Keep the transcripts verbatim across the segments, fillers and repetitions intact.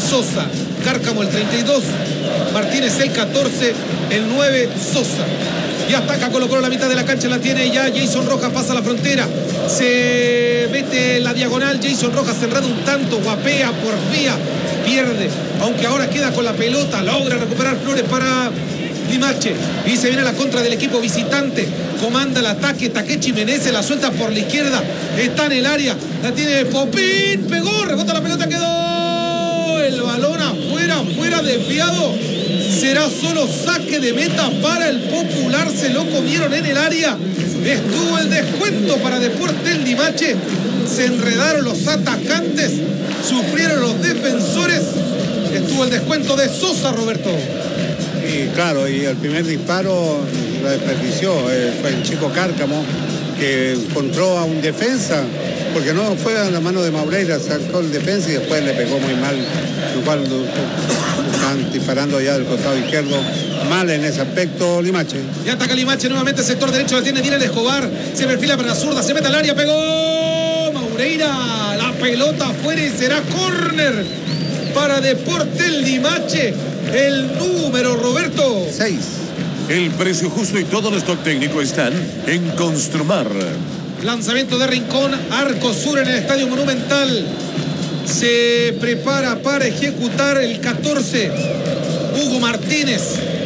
Sosa. Cárcamo el treinta y dos, Martínez el catorce, el nueve Sosa. Y ataca Colo Colo, la mitad de la cancha la tiene ya Jason Rojas, pasa la frontera, se mete en la diagonal, Jason Rojas cerrado un tanto, guapea, porfía, pierde, aunque ahora queda con la pelota, logra recuperar Flores para Limache, y se viene a la contra del equipo visitante, comanda el ataque, Takechi Menezes la suelta por la izquierda, está en el área, la tiene Popín, pegó, rebota la pelota, quedó el balón afuera, fuera desviado. Será solo saque de meta para el Popular. Se lo comieron en el área. Estuvo el descuento para Deportes Limache. Se enredaron los atacantes. Sufrieron los defensores. Estuvo el descuento de Sosa, Roberto. Y claro, y el primer disparo lo desperdició. Eh, fue el chico Cárcamo que encontró a un defensa. Porque no fue a la mano de Maureira, sacó el defensa y después le pegó muy mal. Lo cual están disparando allá del costado izquierdo. Mal en ese aspecto Limache. Y ataca Limache nuevamente, sector derecho, la tiene Dylan Escobar. Se perfila para la zurda, se mete al área, pegó Maureira. La pelota afuera y será córner para Deportes Limache. El número, Roberto. seis. El precio justo y todo el stock técnico están en Construmar. Lanzamiento de Rincón, arco sur en el Estadio Monumental. Se prepara para ejecutar el catorce, Hugo Martínez.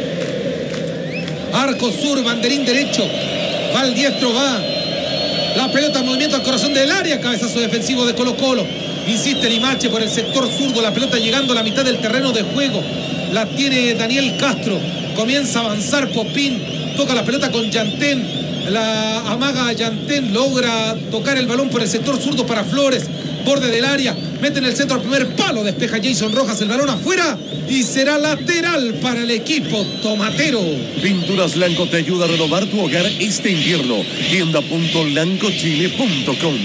Arco sur, banderín derecho. Va el diestro, va. La pelota en movimiento al corazón del área. Cabezazo defensivo de Colo Colo. Insiste Limache por el sector zurdo. La pelota llegando a la mitad del terreno de juego. La tiene Daniel Castro. Comienza a avanzar Popín. Toca la pelota con Yantén. La amaga Yantén, logra tocar el balón por el sector zurdo para Flores, borde del área, mete en el centro al primer palo, despeja Jason Rojas, el balón afuera y será lateral para el equipo tomatero. Pinturas Lanco te ayuda a renovar tu hogar este invierno. tienda punto lanco chile punto com.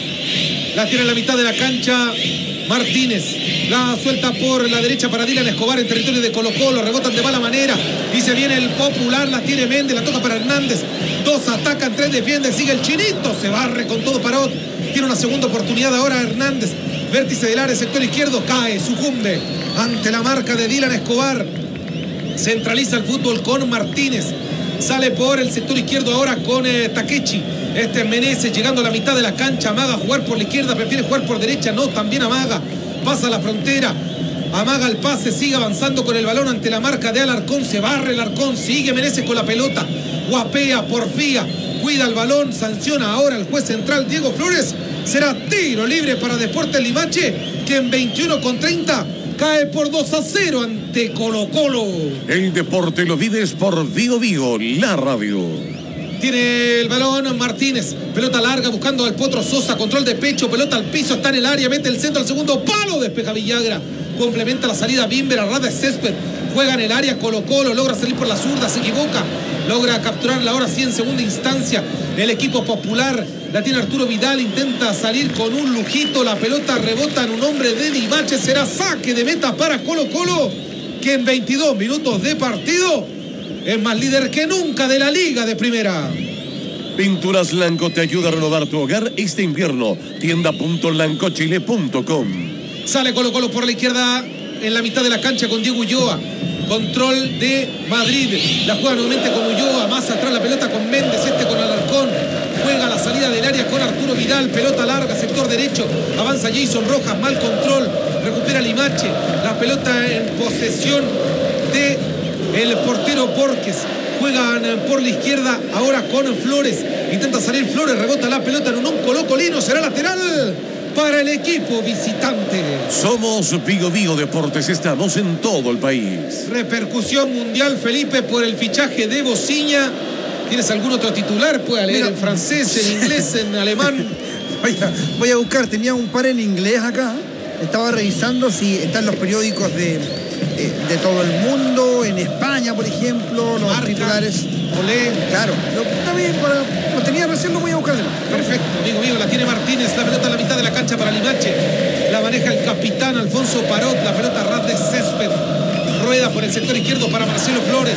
La tiene en la mitad de la cancha Martínez, la suelta por la derecha para Dylan Escobar en territorio de Colo Colo, rebotan de mala manera y se viene el Popular, la tiene Méndez, la toca para Hernández, dos atacan, tres defienden, sigue el Chinito, se barre con todo Parot, tiene una segunda oportunidad ahora Hernández, vértice del área, sector izquierdo, cae, sucumbe ante la marca de Dylan Escobar, centraliza el fútbol con Martínez, sale por el sector izquierdo ahora con eh, Takechi. Este es Menezes llegando a la mitad de la cancha. Amaga jugar por la izquierda, prefiere jugar por derecha. No, también amaga. Pasa la frontera. Amaga el pase, sigue avanzando con el balón ante la marca de Alarcón. Se barre el Alarcón, sigue Menezes con la pelota. Guapea, porfía, cuida el balón. Sanciona ahora el juez central Diego Flores. Será tiro libre para Deportes Limache, que en veintiuno con treinta cae por dos a cero ante Colo Colo. El deporte lo vives por Vigo Vigo, la radio. Tiene el balón Martínez, pelota larga buscando al Potro Sosa, control de pecho, pelota al piso, está en el área, mete el centro al segundo palo, despeja Villagra, complementa la salida Bimber, a ras de césped, juega en el área Colo Colo, logra salir por la zurda, se equivoca, logra capturarla ahora sí en segunda instancia, el equipo Popular, la tiene Arturo Vidal, intenta salir con un lujito, la pelota rebota en un hombre de Limache, será saque de meta para Colo Colo, que en veintidós minutos de partido es más líder que nunca de la Liga de Primera. Pinturas Lanco te ayuda a renovar tu hogar este invierno. tienda punto lanco chile punto com. Sale Colo Colo por la izquierda en la mitad de la cancha con Diego Ulloa. Control de Madrid. La juega nuevamente con Ulloa. Más atrás la pelota con Méndez. Este con Alarcón. Juega la salida del área con Arturo Vidal. Pelota larga, sector derecho. Avanza Jason Rojas. Mal control. Recupera Limache. La pelota en posesión de el portero Borges. Juegan por la izquierda ahora con Flores. Intenta salir Flores, rebota la pelota en un colocolino. Será lateral para el equipo visitante. Somos Vigo Vigo Deportes, estamos en todo el país. Repercusión mundial, Felipe, por el fichaje de Bociña. ¿Tienes algún otro titular? Puede leer en francés, en inglés, en alemán. Voy a, voy a buscar, tenía un par en inglés acá. Estaba revisando si están los periódicos de... de todo el mundo, en España, por ejemplo, los Marca, titulares. Olé. Claro, lo, también para, lo tenía recién, lo voy a buscar de nuevo. Perfecto, amigo mío, la tiene Martínez, la pelota a la mitad de la cancha para Limache. La maneja el capitán Alfonso Parot, la pelota a ras de césped. Rueda por el sector izquierdo para Marcelo Flores.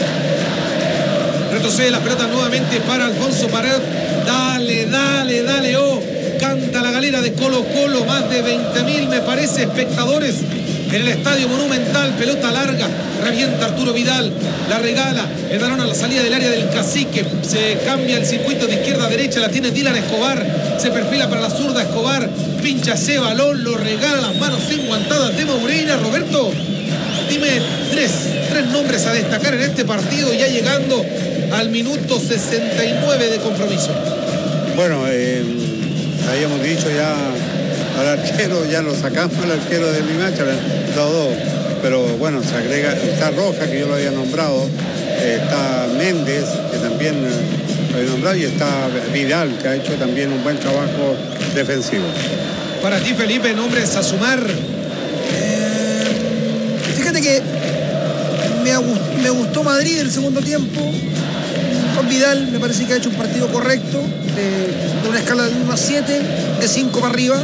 Retrocede la pelota nuevamente para Alfonso Parot. Dale, dale, dale, oh. Canta la galera de Colo Colo, más de veinte mil, me parece, espectadores en el Estadio Monumental, pelota larga, revienta Arturo Vidal, la regala, el balón a la salida del área del Cacique, se cambia el circuito de izquierda a derecha, la tiene Dylan Escobar, se perfila para la zurda Escobar, pincha ese balón, lo regala, las manos enguantadas de Moreira. Roberto, dime tres, tres nombres a destacar en este partido, ya llegando al minuto sesenta y nueve de compromiso. Bueno, eh, habíamos dicho ya al arquero, ya lo sacamos al arquero de Limache, los dos, pero bueno, se agrega, está Roja, que yo lo había nombrado, eh, está Méndez, que también eh, lo había nombrado, y está Vidal, que ha hecho también un buen trabajo defensivo. Para ti, Felipe, nombres a sumar. Eh, fíjate que me, me gustó Madrid el segundo tiempo. Con Vidal me parece que ha hecho un partido correcto, de, de una escala de uno a siete, de cinco para arriba.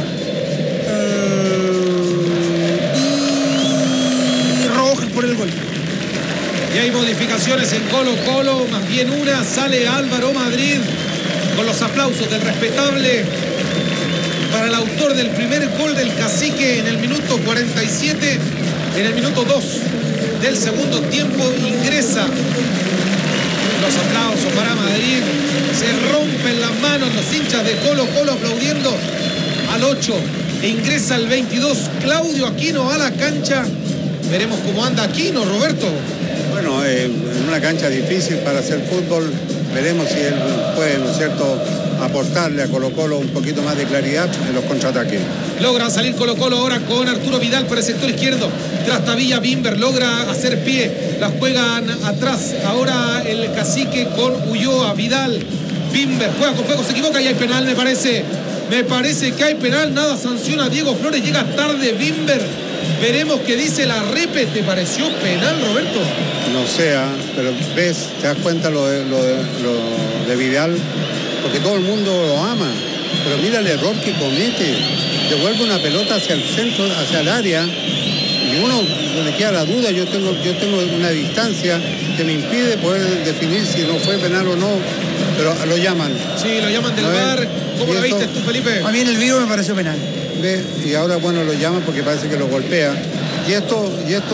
Por el gol. Y hay modificaciones en Colo Colo, más bien una, sale Álvaro Madrid con los aplausos del respetable para el autor del primer gol del Cacique en el minuto cuarenta y siete, en el minuto dos del segundo tiempo ingresa. Los aplausos para Madrid, se rompen las manos los hinchas de Colo Colo aplaudiendo al ocho, e ingresa el veintidós Claudio Aquino a la cancha. Veremos cómo anda Aquino, Roberto. Bueno, eh, en una cancha difícil para hacer fútbol, veremos si él puede, ¿no es cierto?, aportarle a Colo Colo un poquito más de claridad en los contraataques. Logra salir Colo Colo ahora con Arturo Vidal por el sector izquierdo. Trastavilla, Bimber logra hacer pie. Las juegan atrás. Ahora el Cacique con Ulloa, Vidal, Bimber. Juega con fuego, se equivoca y hay penal, me parece. Me parece que hay penal. Nada sanciona a Diego Flores. Llega tarde Bimber. Veremos qué dice la repe. ¿Te pareció penal, Roberto? No sea, pero ves, te das cuenta lo de, lo de, lo de Vidal, porque todo el mundo lo ama, pero mira el error que comete. Devuelve una pelota hacia el centro, hacia el área, y uno le queda la duda. Yo tengo, yo tengo una distancia que me impide poder definir si no fue penal o no, pero lo llaman. Sí, lo llaman del V A R. ¿Cómo lo viste tú, Felipe? A mí en el video me pareció penal. Ve, y ahora, bueno, lo llaman porque parece que lo golpea. Y esto, y esto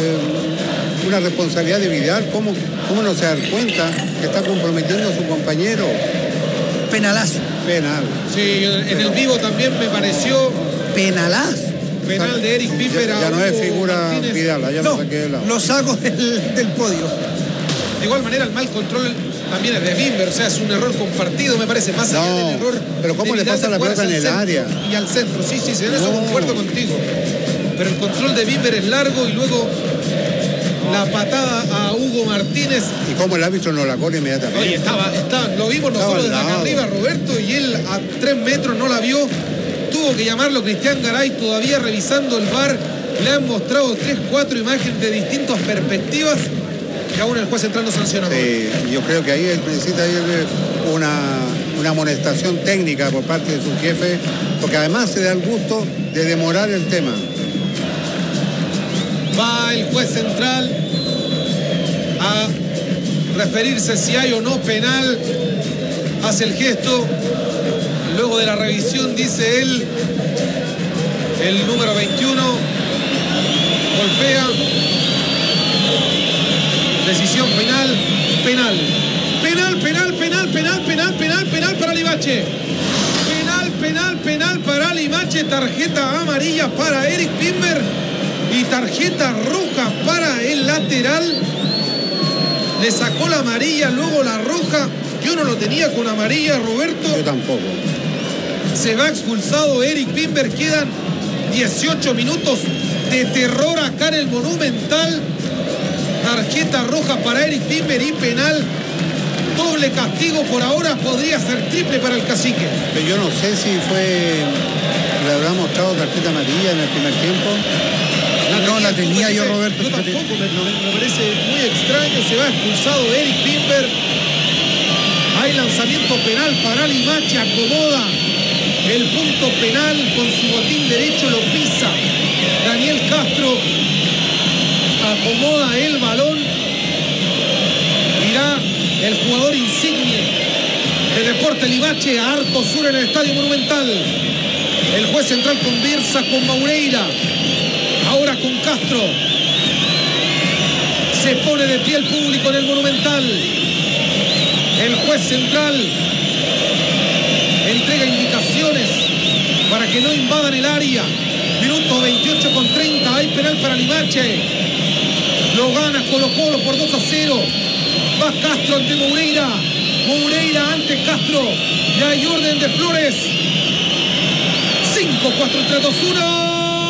eh, una responsabilidad de Vidal. ¿Cómo, ¿Cómo no se da cuenta que está comprometiendo a su compañero? Penalazo. Penal. Sí, en el vivo también me pareció penalazo. Penal de Eric Bimber. Ya, ya no es figura Martínez. Vidal, allá no, lo saqué de lado. Lo saco del, del podio. De igual manera, el mal control también es de Bimber, o sea, es un error compartido, me parece, más allá no, del error. Pero ¿cómo le pasa la pelota en el área? Y al centro, sí, sí, sí, en eso no. concuerdo contigo. Pero el control de Bimber es largo y luego la patada a Hugo Martínez. ¿Y cómo el árbitro no la corre inmediatamente? Oye, estaba, estaba, lo vimos nosotros desde acá arriba, Roberto, y él a tres metros no la vio. Tuvo que llamarlo Cristian Garay, todavía revisando el V A R. Le han mostrado tres, cuatro imágenes de distintas perspectivas que aún el juez central no sancionó. Sí, yo creo que ahí él necesita ir una, una amonestación técnica por parte de su jefe, porque además se da el gusto de demorar el tema. Va el juez central a referirse si hay o no penal. Hace el gesto. Luego de la revisión, dice él, el número veintiuno golpea. Decisión final, penal. Penal, penal, penal, penal, penal, penal, penal para Limache. Penal, penal, penal para Limache. Tarjeta amarilla para Eric Bimber y tarjeta roja para el lateral. Le sacó la amarilla, luego la roja. Yo no lo tenía con amarilla, Roberto. Yo tampoco. Se va expulsado Eric Bimber. Quedan dieciocho minutos de terror acá en el Monumental. Tarjeta roja para Eric Bimber y penal. Doble castigo por ahora, podría ser triple para el Cacique. Pero yo no sé si fue, le habrá mostrado tarjeta amarilla en el primer tiempo. La no, la tenía yo, Roberto. Yo tampoco, me, me parece muy extraño. Se va expulsado Eric Bimber. Hay lanzamiento penal para Limache, acomoda el punto penal con su botín derecho, lo pisa Daniel Castro. Acomoda el balón. Irá el jugador insigne de Deportes Limache a Arco Sur en el Estadio Monumental. El juez central conversa con Maureira. Ahora con Castro. Castro. Se pone de pie el público en el Monumental. El juez central entrega indicaciones para que no invadan el área. Minuto veintiocho con treinta. Hay penal para Limache. Lo gana Colo-Colo por dos a cero. Va Castro ante Moreira. Moreira ante Castro. Ya hay orden de Flores. cinco, cuatro, tres, dos, uno.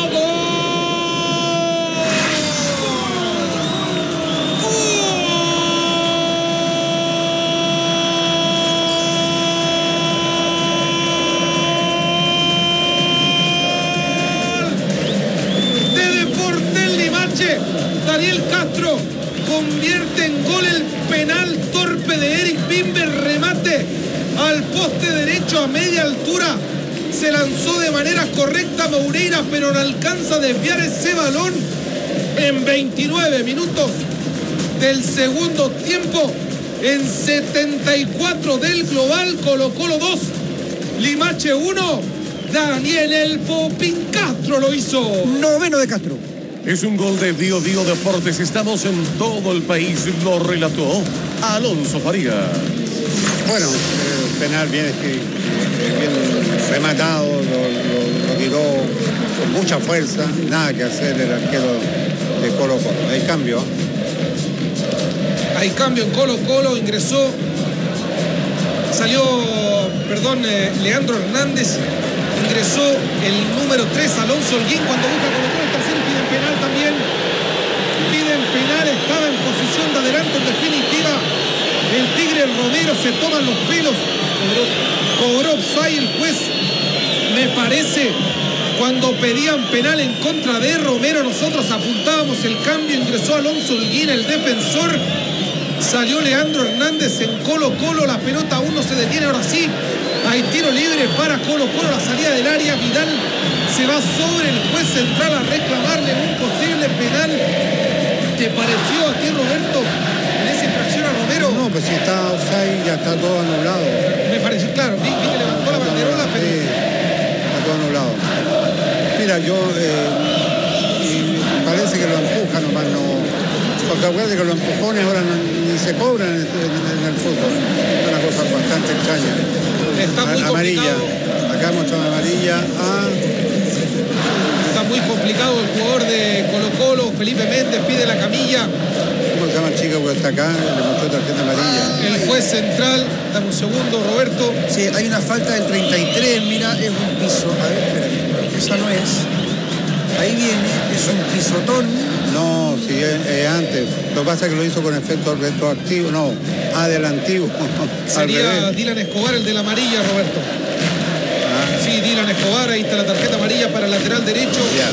Daniel Castro convierte en gol el penal torpe de Eric Bimber, remate al poste derecho a media altura, se lanzó de manera correcta Moreira, pero no alcanza a desviar ese balón. En veintinueve minutos del segundo tiempo, en setenta y cuatro del global, Colo-Colo dos, Limache uno, Daniel El Popín Castro lo hizo. Noveno de Castro. Es un gol de Dio Dio Deportes. Estamos en todo el país. Lo relató Alonso Farías. Bueno, el penal bien, bien rematado, lo, lo, lo tiró con mucha fuerza. Nada que hacer el arquero de Colo-Colo. Hay cambio. Hay cambio en Colo-Colo. Ingresó, salió, perdón, eh, Leandro Hernández. Ingresó el número tres, Alonso Holguín, cuando busca Colo-Colo el tercero. Piden penal también. Piden penal. Estaba en posición de adelanto en definitiva. El Tigre, el Romero, se toman los pelos. Cobró offside el juez. Me parece, cuando pedían penal en contra de Romero, nosotros apuntábamos el cambio. Ingresó Alonso Holguín, el defensor. Salió Leandro Hernández en Colo-Colo. La pelota aún no se detiene. Ahora sí, hay tiro libre para Colo-Colo. La salida del área. Vidal se va sobre el juez central a reclamarle un posible penal. ¿Te pareció a ti, Roberto, en esa infracción a Romero? No, pues si está offside ya está todo anulado. Me pareció, claro, vi, vi que levantó la banderola, pero... Sí, está todo anulado. Mira, yo... Eh, y parece que lo empuja nomás, no... Porque acuérdate que los empujones ahora no, ni se cobran en, en, en el fútbol. Es una cosa bastante extraña. Está muy A, amarilla. complicado. Acá mostró amarilla a... Está muy complicado el jugador de Colo-Colo. Felipe Méndez pide la camilla. ¿Cómo se llama el chico que está acá? Le mostró tarjeta amarilla. El juez central, dame un segundo, Roberto. Sí, hay una falta del treinta y tres, mira, es un piso. A ver, espérate, esa no es. Ahí viene, es un pisotón. No, si es, es antes. Lo que pasa es que lo hizo con efecto retroactivo, no, adelantativo. Sería Dylan Escobar el de la amarilla, Roberto. Ah. Sí, Dylan Escobar, ahí está la tarjeta amarilla para el lateral derecho. Ya.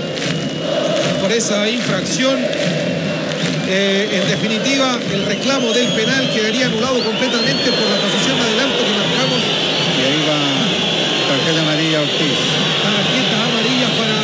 Por esa infracción. Eh, en definitiva, el reclamo del penal quedaría anulado completamente por la posición de adelanto que marcamos. Y ahí va tarjeta amarilla Ortiz. Tarjeta amarilla para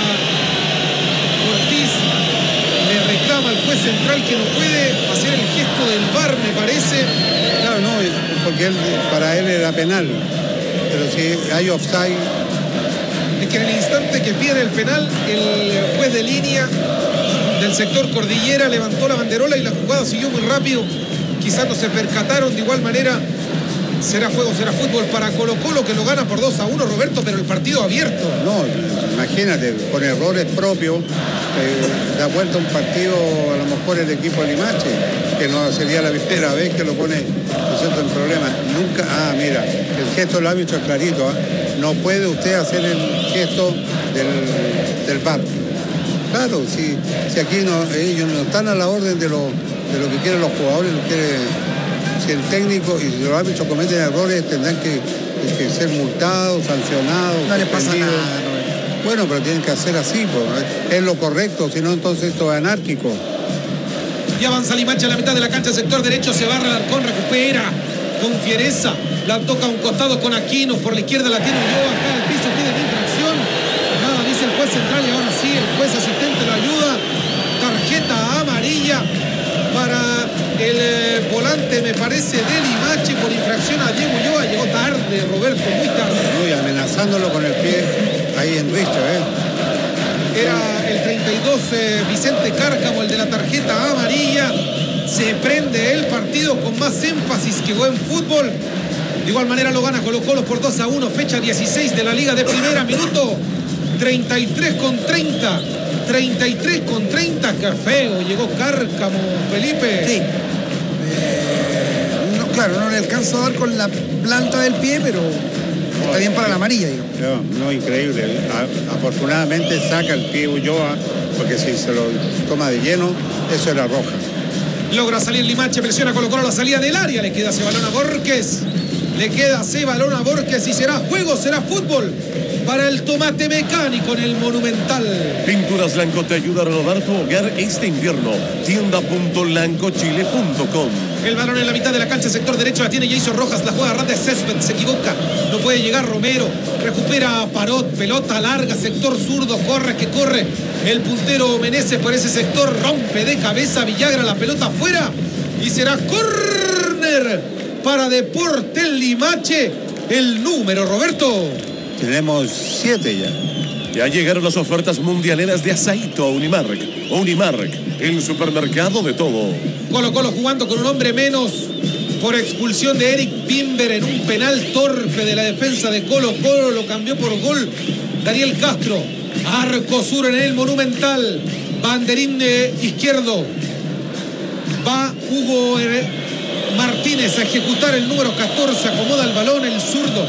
Ortiz. Le reclama al juez central que no puede hacer el gesto del V A R, me parece. Claro, no, porque él, para él era penal. Pero si hay offside... Es que en el instante que pide el penal, el juez de línea del sector Cordillera levantó la banderola y la jugada siguió muy rápido. Quizás no se percataron. De igual manera, será juego, será fútbol para Colo-Colo, que lo gana por dos a uno, Roberto, pero el partido abierto. No, imagínate, con errores propios, eh, da vuelta un partido a lo mejor el equipo de Limache, que no sería la primera vez que lo pone, ¿no es cierto?, en problemas. Nunca, ah, mira, el gesto del árbitro es clarito, ¿eh? No puede usted hacer el gesto del, del V A R. Claro, si, si aquí no, ellos no están a la orden de lo, de lo que quieren los jugadores, lo quiere, si el técnico y si los árbitros cometen errores tendrán que, que ser multados, sancionados. No les pasa nada. Bueno, pero tienen que hacer así, pues, es lo correcto, si no entonces esto es anárquico. Y avanza Limache a la mitad de la cancha, sector derecho, se barra Alarcón, recupera con fiereza, la toca a un costado con Aquino, por la izquierda la tiene yo, acá el piso pide la infracción. Nada, dice el juez central y ahora sí, el juez asistente lo ayuda. Tarjeta amarilla para el eh, volante, me parece, de Limache por infracción a Diego Ulloa. Llegó tarde, Roberto, muy tarde. Muy amenazándolo con el pie ahí en Richter, ¿eh? Era el treinta treinta y dos, eh, Vicente Cárcamo, el de la tarjeta amarilla. Se prende el partido con más énfasis que buen fútbol. De igual manera lo gana Colo Colo por dos a uno, fecha dieciséis de la Liga de Primera, minuto treinta y tres con treinta. treinta y tres con treinta, qué feo llegó Cárcamo, Felipe. Sí. Eh, no, claro, no le alcanza a dar con la planta del pie, pero está bien para la amarilla, digamos. No, no, increíble. A, afortunadamente saca el pie Ulloa, porque si se lo toma de lleno, eso era roja. Logra salir Limache, presiona Colo Colo la salida del área, le queda ese balón a Borges. Le queda ese balón a Borges y será juego, será fútbol para el tomate mecánico en el Monumental. Pinturas Lanco te ayuda a renovar tu hogar este invierno. tienda punto lancochile punto com. El balón en la mitad de la cancha, sector derecho, la tiene Jason Rojas, la juega Randes Césped, se equivoca, no puede llegar Romero, recupera Parot, pelota larga, sector zurdo, corre que corre el puntero Meneses por ese sector, rompe de cabeza Villagra, la pelota afuera y será córner para Deportes Limache. El número, Roberto. Tenemos siete ya. Ya llegaron las ofertas mundialeras de Asaito a Unimark. Unimark, el supermercado de todo. Colo Colo jugando con un hombre menos por expulsión de Eric Bimber en un penal torpe de la defensa de Colo Colo. Lo cambió por gol Daniel Castro. Arco sur en el Monumental. Banderín de izquierdo. Va Hugo Martínez a ejecutar el número catorce. Acomoda el balón el zurdo.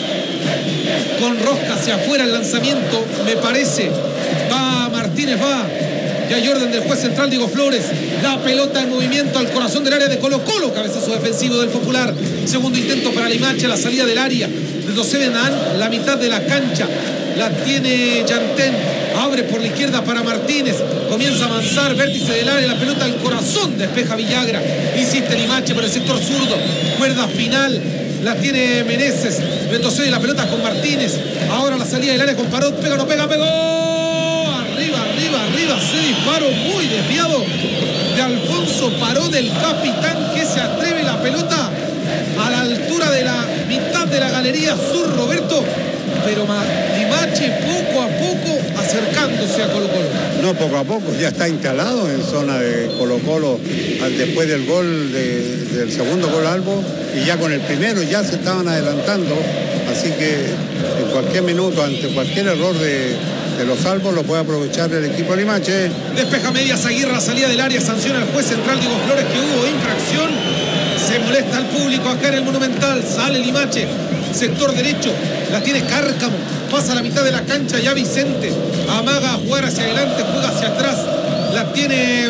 Con rosca hacia afuera el lanzamiento, me parece. Va Martínez, va. Ya Jordan del juez central, Diego Flores. La pelota en movimiento al corazón del área de Colo Colo. Cabezazo defensivo del Popular. Segundo intento para Limache, la salida del área. Retroceden a la mitad de la cancha. La tiene Yantén. Abre por la izquierda para Martínez. Comienza a avanzar, vértice del área. La pelota al corazón, despeja Villagra. Insiste Limache por el sector zurdo. Cuerda final. La tiene Meneses, retrocede la pelota con Martínez. Ahora la salida del área con Parot. Pega, no pega, pegó. Arriba, arriba, arriba. Se disparó muy desviado de Alfonso Parot, del capitán, que se atreve la pelota a la altura de la mitad de la galería sur, Roberto. Pero Limache poco a poco acercándose a Colo Colo. No, poco a poco, ya está instalado en zona de Colo Colo después del gol de, del segundo gol Albo, y ya con el primero ya se estaban adelantando, así que en cualquier minuto, ante cualquier error de, de los Albos, lo puede aprovechar el equipo Limache. Despeja medias Aguirre, salida del área, sanciona al juez central Diego Flores que hubo infracción. Se molesta al público acá en el Monumental, sale Limache. Sector derecho, la tiene Cárcamo, pasa a la mitad de la cancha ya Vicente, amaga a jugar hacia adelante, juega hacia atrás, la tiene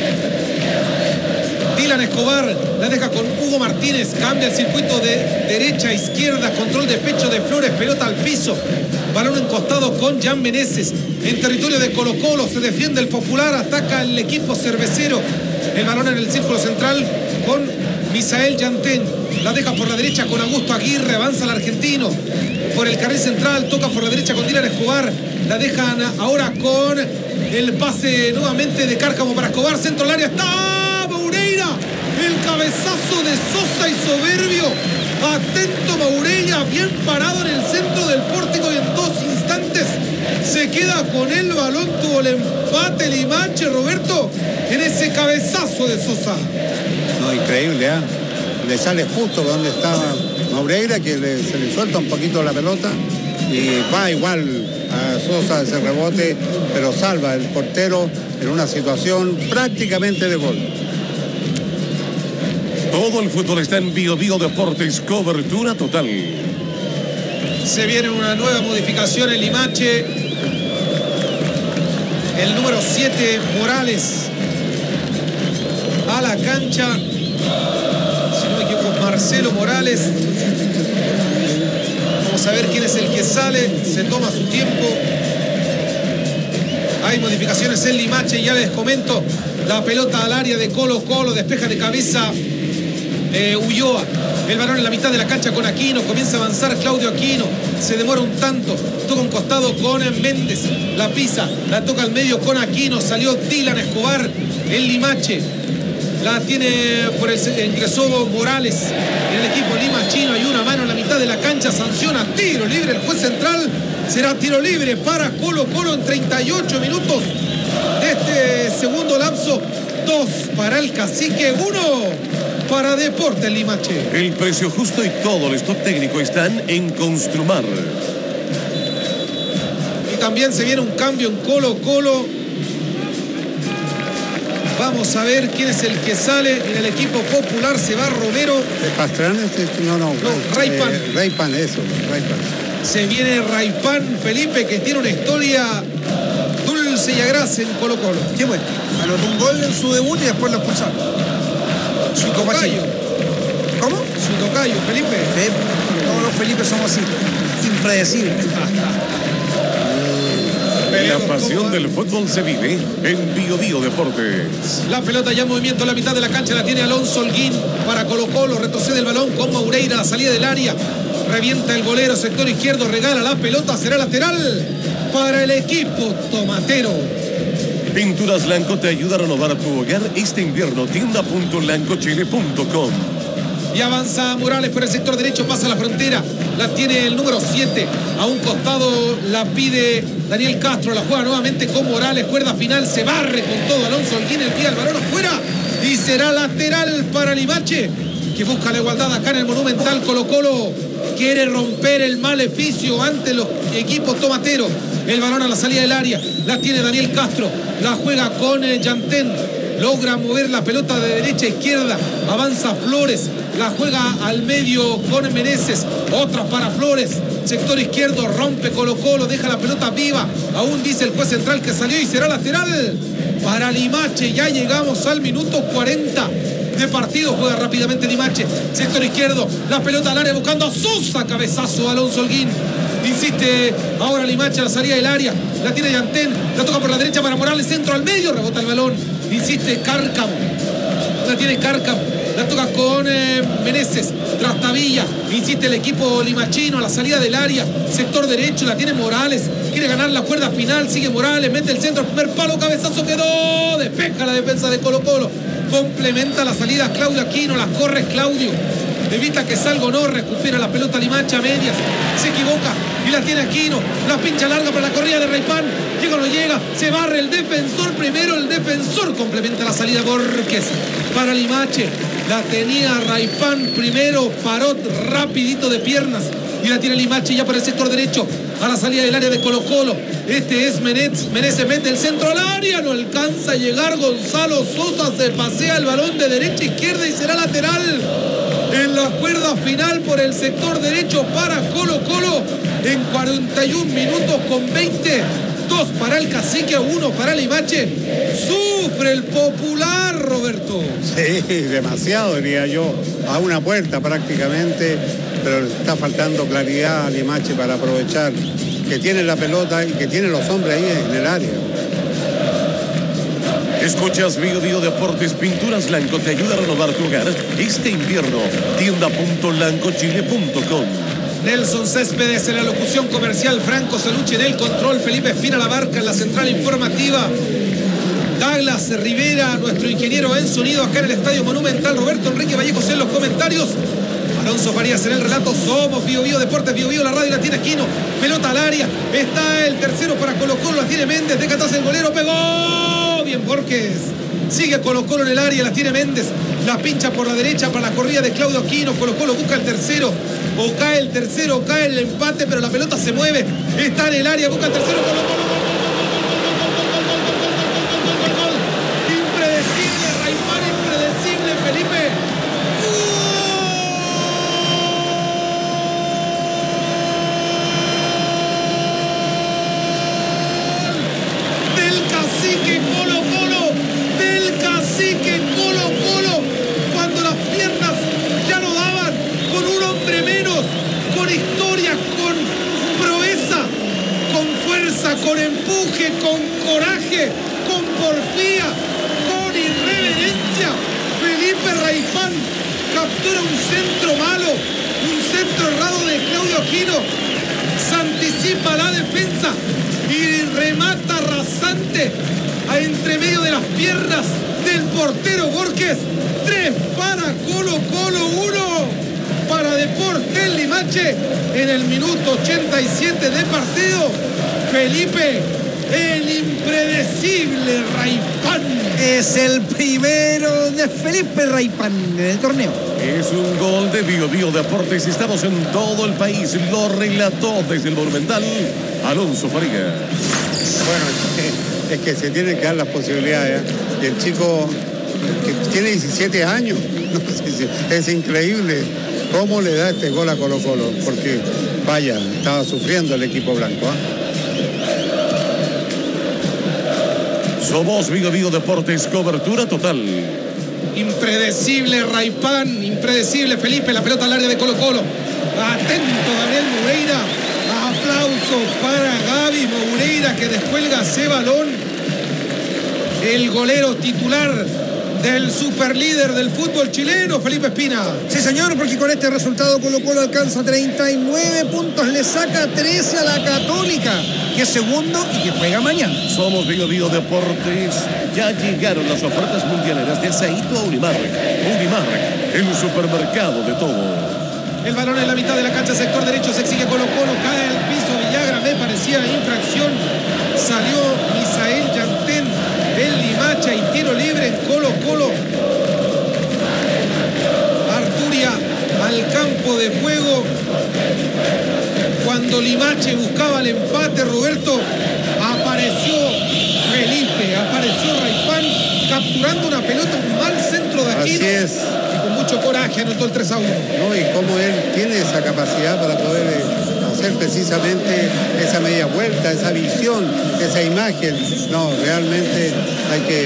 Dylan Escobar, la deja con Hugo Martínez, cambia el circuito de derecha a izquierda, control de pecho de Flores, pelota al piso, balón encostado con Jan Meneses, en territorio de Colo Colo, se defiende el Popular, ataca el equipo cervecero, el balón en el círculo central con Misael Yantén, la deja por la derecha con Augusto Aguirre, avanza el argentino por el carril central, toca por la derecha con Dylan Escobar, la dejan ahora con el pase nuevamente de Cárcamo para Escobar, centro del área, está Moureira, el cabezazo de Sosa y soberbio, atento Moureira, bien parado en el centro del pórtico y en dos instantes se queda con el balón, tuvo el empate Limache, Roberto, en ese cabezazo de Sosa. No, increíble, ¿eh? Le sale justo donde estaba Moureira, que le, se le suelta un poquito la pelota y va igual a Sosa ese rebote, pero salva el portero en una situación prácticamente de gol. Todo el fútbol está en Bio Bio Deportes, cobertura total. Se viene una nueva modificación en Limache. El número siete, Morales, a la cancha. Si no me equivoco, Marcelo Morales. Vamos a ver quién es el que sale. Se toma su tiempo. Hay modificaciones en Limache, ya les comento. La pelota al área de Colo Colo, despeja de cabeza eh, Ulloa. El balón en la mitad de la cancha con Aquino, comienza a avanzar Claudio Aquino, se demora un tanto, toca un costado con Méndez, la pisa, la toca al medio con Aquino, salió Dylan Escobar, el Limache, la tiene por el ingresó Morales en el equipo limachino, hay una mano en la mitad de la cancha, sanciona, tiro libre, el juez central, será tiro libre para Colo Colo en treinta y ocho minutos de este segundo lapso. Dos para el Cacique, uno para Deportes Limache. El precio justo y todo el stock técnico están en Construmar. Y también se viene un cambio en Colo Colo. Vamos a ver quién es el que sale en el equipo popular. Se va Romero. ¿De Pastrana? No, no. No, Raypan. Eh, Raypan, eso, Raypan. Se viene Raypan, Felipe, que tiene una historia dulce y agradable en Colo Colo. Qué bueno. Anotó un gol en su debut y después lo expulsaron. Su tocayo. ¿Cómo? Su tocayo, Felipe. Sí, todos los Felipe somos así, impredecibles. La pasión del fútbol se vive en Bio Bio Deportes. La pelota ya en movimiento a la mitad de la cancha, la tiene Alonso Holguín para Colo Colo, retrocede el balón con Maureira, la salida del área, revienta el golero, sector izquierdo, regala la pelota, será lateral para el equipo tomatero. Pinturas Blanco te ayuda a renovar tu hogar este invierno. Tienda punto blanco chile punto com. Y avanza Morales por el sector derecho, pasa la frontera, la tiene el número siete, a un costado la pide Daniel Castro, la juega nuevamente con Morales, cuerda final, se barre con todo Alonso Holguín, el tira el balón afuera y será lateral para Limache, que busca la igualdad acá en el Monumental. Colo Colo quiere romper el maleficio ante los equipos tomateros. El balón a la salida del área, la tiene Daniel Castro, la juega con el Yantén, logra mover la pelota de derecha a izquierda, avanza Flores, la juega al medio con Meneses, otra para Flores, sector izquierdo, rompe Colo Colo, deja la pelota viva, aún dice el juez central que salió y será lateral para Limache. Ya llegamos al minuto cuarenta de partido, juega rápidamente Limache, sector izquierdo, la pelota al área buscando a Sosa, cabezazo Alonso Holguín. Insiste ahora Limache a la salida del área, la tiene Yantén, la toca por la derecha para Morales, centro al medio, rebota el balón, insiste Cárcamo, la tiene Cárcamo, la toca con eh, Meneses, Trastavilla, insiste el equipo limachino a la salida del área, sector derecho, la tiene Morales, quiere ganar la cuerda final, sigue Morales, mete el centro, primer palo, cabezazo, quedó, despeja la defensa de Colo Colo, complementa la salida Claudio Aquino, la corre Claudio, evita que salga o no, recupera la pelota Limache a medias, se equivoca y la tiene Aquino, la pincha larga para la corrida de Raypan, llega o no llega, se barre el defensor primero, el defensor complementa la salida Borges para Limache, la tenía Raypan primero, paró rapidito de piernas y la tiene Limache ya por el sector derecho a la salida del área de Colo Colo. Este es Menez, Menezes mete el centro al área, no alcanza a llegar Gonzalo Sosa, se pasea el balón de derecha a izquierda y será lateral en la cuerda final por el sector derecho para Colo Colo en cuarenta y un minutos con veinte. Dos para el Cacique, uno para Limache. Sufre el popular, Roberto. Sí, demasiado, diría yo, a una puerta prácticamente, pero está faltando claridad a Limache para aprovechar que tiene la pelota y que tiene los hombres ahí en el área. Escuchas Bio Bio Deportes. Pinturas Blanco te ayuda a renovar tu hogar este invierno. Tienda punto blanco chile punto com. Nelson Céspedes en la locución comercial, Franco Salucci en el control, Felipe Espina la barca en la central informativa, Douglas Rivera, nuestro ingeniero en sonido acá en el Estadio Monumental, Roberto Enrique Vallejos en los comentarios, Alonso Farías en el relato. Somos Bio Bio Deportes, Bio Bio la radio, la tiene Aquino, pelota al área, está el tercero para Colo Colo, la tiene Méndez, deja atrás el golero, pegó bien Borges, sigue Colo Colo en el área, la tiene Méndez, la pincha por la derecha para la corrida de Claudio Aquino, Colo Colo busca el tercero, o cae el tercero, o cae el empate, pero la pelota se mueve, está en el área, busca el tercero, Colo Colo, impredecible, Raypan, impredecible, Felipe, del Cacique Colo Colo, del Cacique Colo Colo, cuando las piernas ya no daban, con un hombre menos, con historia, con proeza, con fuerza, con empuje, con coraje, con porfía, con irreverencia, Felipe Raypan captura un centro malo, un centro errado de Claudio Aquino, se anticipa la defensa y remata rasante a entre medio de las piernas del portero Borges. Tres para Colo Colo, uno para Deportes Limache en el minuto ochenta y siete de partido. Felipe, el impredecible Raipán. Es el primero de Felipe Raipán en el torneo. Es un gol de Bio Bio Deportes. Estamos en todo el país. Lo relató desde el Monumental Alonso Faría. Bueno, es que se tienen que dar las posibilidades. Y el chico que tiene diecisiete años, no sé si- es increíble cómo le da este gol a Colo Colo, porque vaya, estaba sufriendo el equipo blanco. ¿eh? Somos Bio Bio Deportes, cobertura total. Impredecible Raipán, impredecible Felipe, la pelota al área de Colo Colo. Atento Gabriel Moreira. Aplauso para Gaby Moreira que descuelga ese balón. El golero titular del superlíder del fútbol chileno, Felipe Espina. Sí, señor, porque con este resultado Colo Colo alcanza treinta y nueve puntos, le saca trece a la Católica, que es segundo y que juega mañana. Somos Bio Bio Deportes. Ya llegaron las ofertas mundialeras de Aceito a Unimark. Unimark, el supermercado de todo. El balón en la mitad de la cancha, sector derecho, se exige Colo Colo, cae al piso Villagra, me parecía infracción. Salió Misael Yantén, el Limacha y tiro libre en Colo Colo. Arturia al campo de juego. Cuando Limache buscaba el empate, Roberto, apareció Felipe, apareció Raipán, capturando una pelota, un mal centro de Así Aquino. es. Y con mucho coraje anotó el tres a uno. ¿No? Y cómo él tiene esa capacidad para poder eh, hacer precisamente esa media vuelta, esa visión, esa imagen. No, realmente hay que...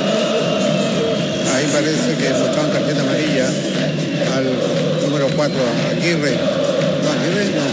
Ahí parece que mostraron tarjeta amarilla al número cuatro, Aguirre. No, Aguirre no.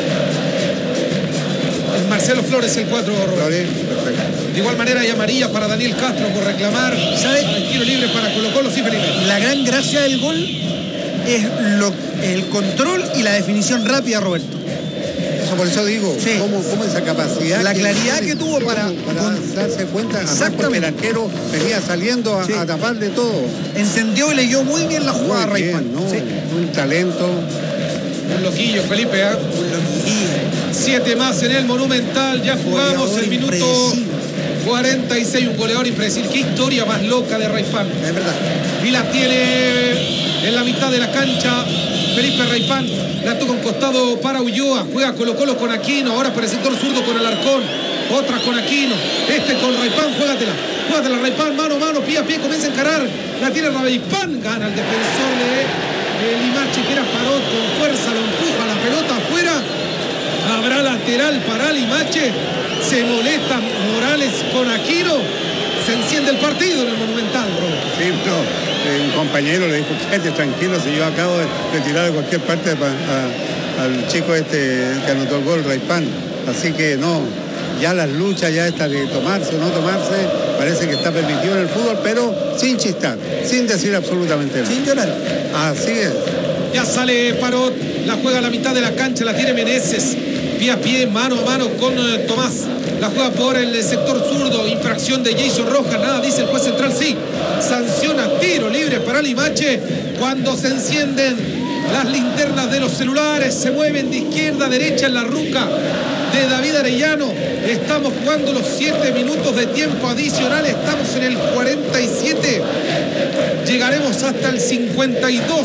Marcelo Flores, el cuatro, Roberto. Flores, perfecto. De igual manera hay amarilla para Daniel Castro por reclamar. ¿Sabe? El tiro libre para Colo Colo, sí, Felipe. La gran gracia del gol es lo, el control y la definición rápida, Roberto. Eso por eso digo, Sí. cómo, cómo esa capacidad. La claridad que tuvo para- para con- darse cuenta, además Exactamente. porque el arquero venía saliendo a, Sí. a taparle todo. Entendió y leyó muy bien la jugada Muy Raipán. bien, ¿no? Sí. Un talento. Un loquillo, Felipe. ¿eh? Y Siete más en el Monumental. Ya jugamos Goleador el minuto impredecible. cuarenta y seis. Un goleador impredecible. Qué historia más loca de Raipán. es verdad. Y la tiene en la mitad de la cancha Felipe Raipán. La toca un costado para Ulloa. Juega Colo Colo con Aquino. Ahora por el sector zurdo con Alarcón. Otra con Aquino. Este con Raipán. Juégatela. Juégatela Raipán. Mano a mano. Pie a pie. Comienza a encarar. La tiene Raipán. Gana el defensor de el Limache, que era Parot. Con fuerza lo empuja la pelota afuera. Habrá lateral para Limache. Se molesta Morales con Aquino. Se enciende el partido en el Monumental, bro. Sí, no, eh, un compañero le dijo, quédate tranquilo, si yo acabo de, de tirar de cualquier parte pa- a- al chico este que anotó el gol, Raipán. Así que no, ya las luchas, ya esta de tomarse o no tomarse, parece que está permitido en el fútbol, pero sin chistar, sin decir absolutamente nada. Sin llorar. Así es. Ya sale Parot, la juega a la mitad de la cancha, la tiene Meneses. Pie a pie, mano a mano con eh, Tomás. La juega por el sector zurdo. Infracción de Jason Rojas. Nada, dice el juez central, sí. Sanciona tiro libre para Limache. Cuando se encienden las linternas de los celulares, se mueven de izquierda a derecha en la ruca de David Arellano. Estamos jugando los siete minutos de tiempo adicional. Estamos en el cuarenta y siete. Llegaremos hasta el cincuenta y dos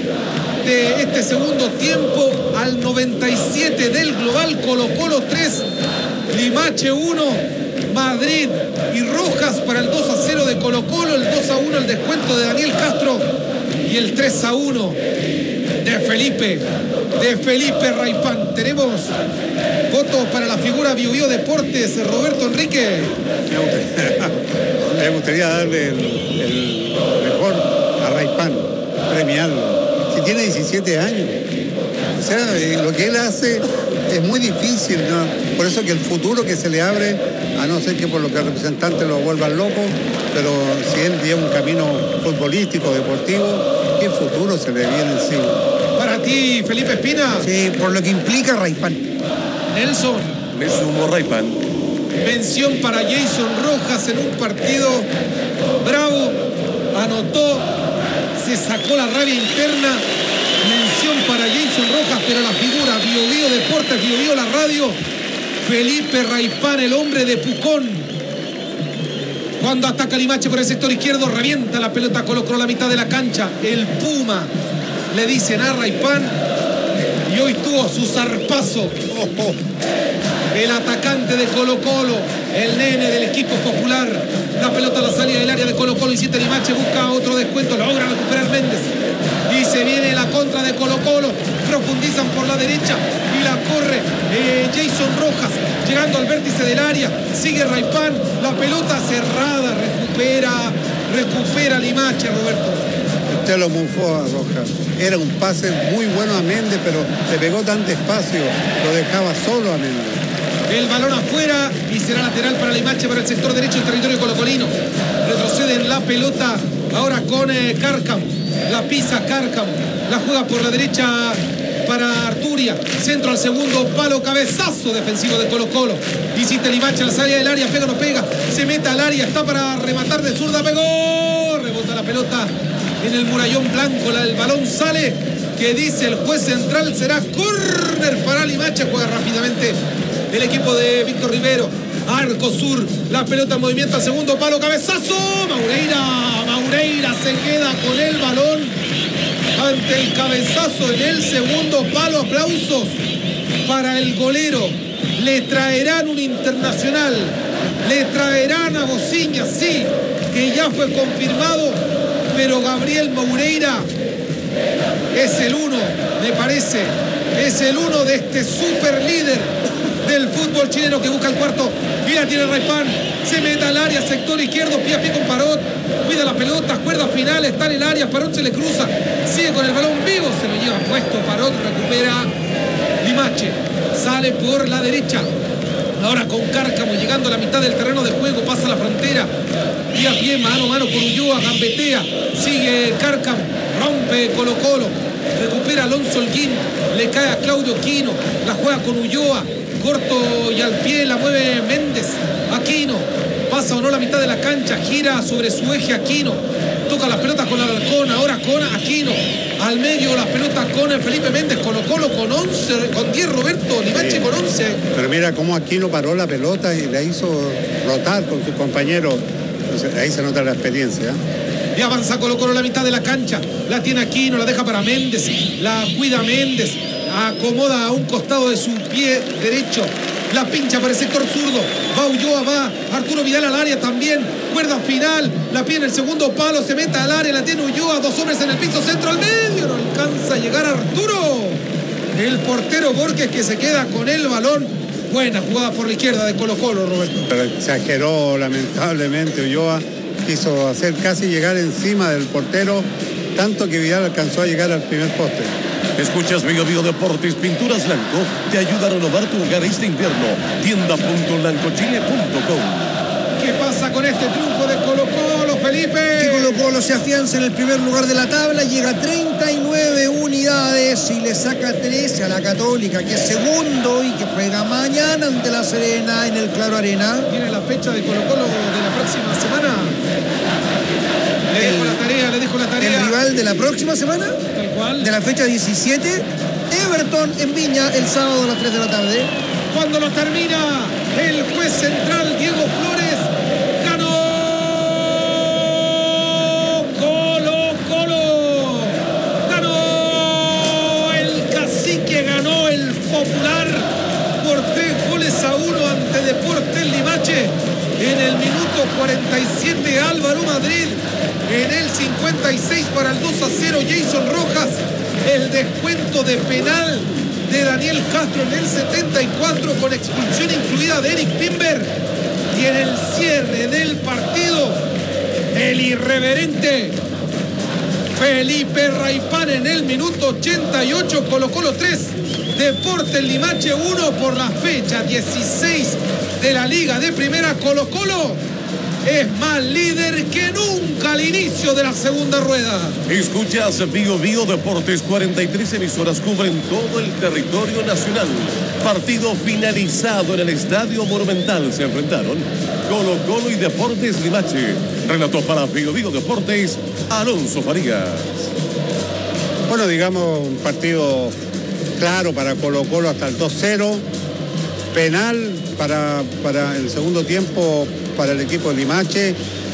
de este segundo tiempo, al noventa y siete del global. Colo Colo tres, Limache uno, Madrid y Rojas para el dos a cero de Colo Colo, el dos a uno el descuento de Daniel Castro y el tres a uno de Felipe, de Felipe Raipán. Tenemos votos para la figura Bio Bio Deportes, Roberto Enrique. Me gustaría, me gustaría darle el, el mejor a Raipán, premiarlo. Si tiene diecisiete años. O sea, eh, lo que él hace es muy difícil, ¿no? Por eso que el futuro que se le abre, a no ser que por lo que el representante lo vuelvan loco, pero si él lleva un camino futbolístico, deportivo, ¿qué futuro se le viene encima? Para ti, Felipe Espina. Sí, por lo que implica Raipán. Nelson. Me sumo Raipán. Mención para Jason Rojas en un partido bravo. Anotó, se sacó la rabia interna. Mención para Jason Rojas, pero la figura Bio Bio Deportes, Bio Bio la radio. Felipe Raipán, el hombre de Pucón, Cuando ataca Limache por el sector izquierdo, revienta la pelota, colocó la mitad de la cancha. El Puma, le dicen a Raipán, y hoy tuvo su zarpazo. Oh, oh. El atacante de Colo Colo, el nene del equipo popular. La pelota a la salida del área de Colo Colo, insiste Limache, busca otro descuento, logra recuperar Méndez. Y se viene la contra de Colo Colo, profundizan por la derecha y la corre eh, Jason Rojas, llegando al vértice del área, sigue Raipán, la pelota cerrada, recupera, recupera Limache, Roberto. Usted lo mufó a Rojas. Era un pase muy bueno a Méndez, pero le pegó tan despacio, lo dejaba solo a Méndez. El balón afuera y será lateral para Limache para el sector derecho del territorio colocolino. Retroceden la pelota ahora con eh, Cárcamo. La pisa Cárcamo. La juega por la derecha para Arturia. Centro al segundo palo. Cabezazo defensivo de Colo Colo. Insiste Limache a la salida del área. Pega o no pega. Se mete al área. Está para rematar de zurda. Pegó. Rebota la pelota en el murallón blanco. La, el balón sale. Que dice el juez central. Será córner para Limache. Juega rápidamente el equipo de Víctor Rivero. Arco sur, la pelota en movimiento al segundo palo, cabezazo, Maureira, Maureira se queda con el balón ante el cabezazo en el segundo palo. Aplausos para el golero. Le traerán un internacional, le traerán a Bociña, sí, que ya fue confirmado, pero Gabriel Maureira es el uno, me parece, es el uno de este super líder del fútbol chileno que busca el cuarto. Mira, tiene Raipán, se mete al área, sector izquierdo, pie a pie con Parot, cuida la pelota, cuerda final, está en el área, Parot se le cruza, sigue con el balón vivo, se lo lleva puesto, Parot recupera Limache, sale por la derecha, ahora con Cárcamo, llegando a la mitad del terreno de juego, pasa la frontera, pie a pie, mano a mano con Ulloa, gambetea, sigue Cárcamo, rompe Colo Colo, recupera Alonso Holguín, le cae a Claudio Quino, la juega con Ulloa, corto y al pie la mueve Méndez. Aquino pasa o no la mitad de la cancha, gira sobre su eje Aquino, toca las pelotas con Alarcón, ahora con Aquino, al medio las pelotas con Felipe Méndez, Colo Colo con once, con diez Roberto, Limache sí, con once. Pero mira cómo Aquino paró la pelota y la hizo rotar con sus compañeros. Entonces, ahí se nota la experiencia. Y avanza Colo Colo la mitad de la cancha, la tiene Aquino, la deja para Méndez, la cuida Méndez, acomoda a un costado de su pie derecho, la pincha para el sector zurdo, va Ulloa, va Arturo Vidal al área también, cuerda final, la pide en el segundo palo, se mete al área, la tiene Ulloa, dos hombres en el piso, centro al medio, no alcanza a llegar Arturo, el portero Borges que se queda con el balón. Buena jugada por la izquierda de Colo Colo, Roberto. Pero exageró lamentablemente Ulloa, quiso hacer casi llegar encima del portero, tanto que Vidal alcanzó a llegar al primer poste. Escuchas Vigo Vigo Deportes, Pinturas Blanco te ayuda a renovar tu hogar este invierno. tienda punto blancochile punto com. ¿Qué pasa con este triunfo de Colo Colo, Felipe? Que Colo Colo se afianza en el primer lugar de la tabla, llega a treinta y nueve unidades y le saca trece a la Católica, que es segundo y que juega mañana ante la Serena en el Claro Arena. Tiene la fecha de Colo Colo de la próxima semana. Le dejo la tarea, le dejo la tarea. El rival de la próxima semana, tal cual, de la fecha diecisiete, Everton en Viña el sábado a las tres de la tarde. Cuando lo termina, el juez central Diego Flores ganó Colo Colo, ganó el Cacique, ganó el Popular por tres goles a uno ante Deportes Limache en el minuto cuarenta y siete. Álvaro Madrid en el cincuenta y seis para el dos a cero. Jason Rojas, el descuento de penal de Daniel Castro en el setenta y cuatro con expulsión incluida de Eric Timber. Y en el cierre del partido, el irreverente Felipe Raipán en el minuto ochenta y ocho. Colo Colo tres, Deportes Limache uno por la fecha dieciséis de la Liga de Primera. Colo Colo es más líder que nunca al inicio de la segunda rueda. Escuchas Vigo Vigo Deportes, cuarenta y tres emisoras cubren todo el territorio nacional. Partido finalizado en el Estadio Monumental. Se enfrentaron Colo Colo y Deportes Limache. Relató para Vigo Vigo Deportes, Alonso Farías. Bueno, digamos, un partido claro para Colo Colo hasta el dos cero. Penal para, para el segundo tiempo para el equipo de Limache.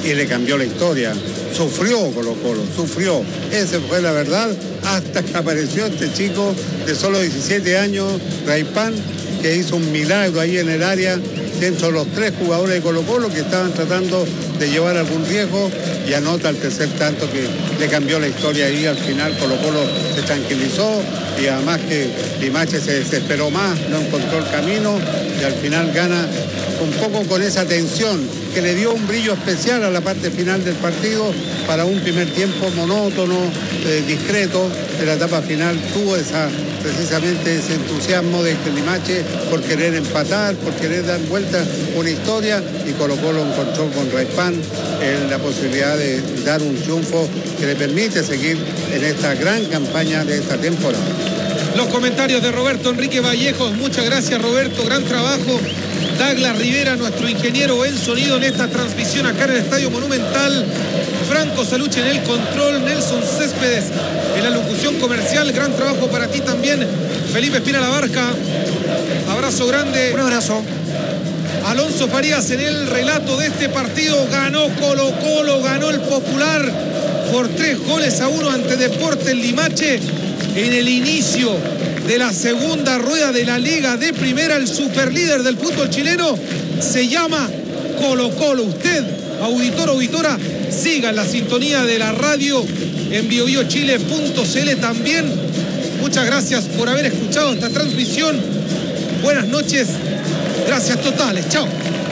y le cambió la historia. Sufrió Colo Colo, sufrió. Esa fue la verdad, hasta que apareció este chico de solo diecisiete años, Raipán, que hizo un milagro ahí en el área, dentro de los tres jugadores de Colo Colo que estaban tratando de llevar algún riesgo, y anota el tercer tanto que le cambió la historia ahí. Al final Colo Colo se tranquilizó, y además que Limache se desesperó más, no encontró el camino, y al final gana un poco con esa tensión que le dio un brillo especial a la parte final del partido. Para un primer tiempo monótono, eh, discreto, en la etapa final tuvo esa, precisamente ese entusiasmo de Limache por querer empatar, por querer dar vuelta una historia, y Colo Colo encontró con Raipán eh, la posibilidad de dar un triunfo que le permite seguir en esta gran campaña de esta temporada. Los comentarios de Roberto Enrique Vallejos, muchas gracias Roberto, gran trabajo. Douglas Rivera, nuestro ingeniero en sonido en esta transmisión acá en el Estadio Monumental. Franco Saluche en el control, Nelson Céspedes en la locución comercial. Gran trabajo para ti también, Felipe Espina Labarca. Abrazo grande. Un abrazo. Alonso Farías en el relato de este partido. Ganó Colo Colo, ganó el Popular por tres goles a uno ante Deportes Limache en el inicio de la segunda rueda de la Liga de Primera. El superlíder del fútbol chileno se llama Colo Colo. Usted, auditor, auditora, siga en la sintonía de la radio en bio bio chile punto c l también. Muchas gracias por haber escuchado esta transmisión. Buenas noches. Gracias totales. Chao.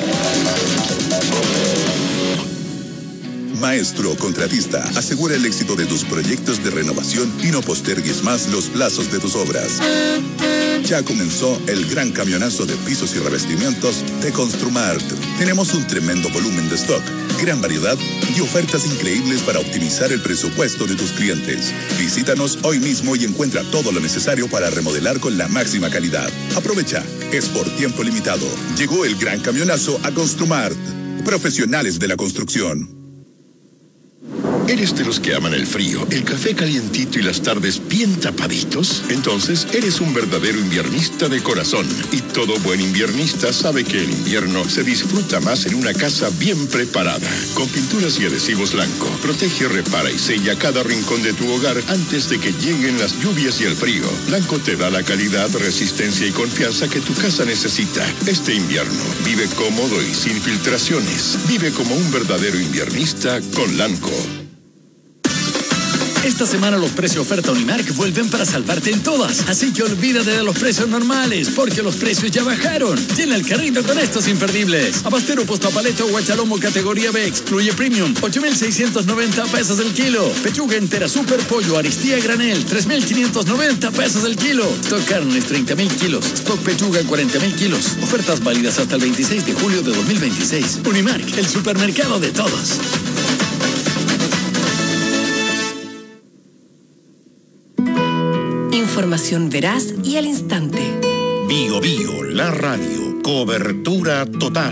Maestro Contratista, asegura el éxito de tus proyectos de renovación y no postergues más los plazos de tus obras. Ya comenzó el gran camionazo de pisos y revestimientos de Construmart. Tenemos un tremendo volumen de stock, gran variedad y ofertas increíbles para optimizar el presupuesto de tus clientes. Visítanos hoy mismo y encuentra todo lo necesario para remodelar con la máxima calidad. Aprovecha, es por tiempo limitado. Llegó el gran camionazo a Construmart. Profesionales de la construcción. ¿Eres de los que aman el frío, el café calientito y las tardes bien tapaditos? Entonces, eres un verdadero inviernista de corazón. Y todo buen inviernista sabe que el invierno se disfruta más en una casa bien preparada. Con pinturas y adhesivos Lanco, protege, repara y sella cada rincón de tu hogar antes de que lleguen las lluvias y el frío. Lanco te da la calidad, resistencia y confianza que tu casa necesita. Este invierno, vive cómodo y sin filtraciones. Vive como un verdadero inviernista con Lanco. Esta semana los precios oferta Unimark vuelven para salvarte en todas. Así que olvídate de los precios normales, porque los precios ya bajaron. Llena el carrito con estos imperdibles. Abastero postapaleto guachalomo categoría B, excluye premium, ocho mil seiscientos noventa pesos el kilo. Pechuga entera super pollo Aristía granel, tres mil quinientos noventa pesos el kilo. Stock carnes treinta mil kilos. Stock pechuga cuarenta mil kilos. Ofertas válidas hasta el veintiséis de julio de dos mil veintiséis. Unimark, el supermercado de todos. Información veraz y al instante. Bio Bio, la radio, cobertura total.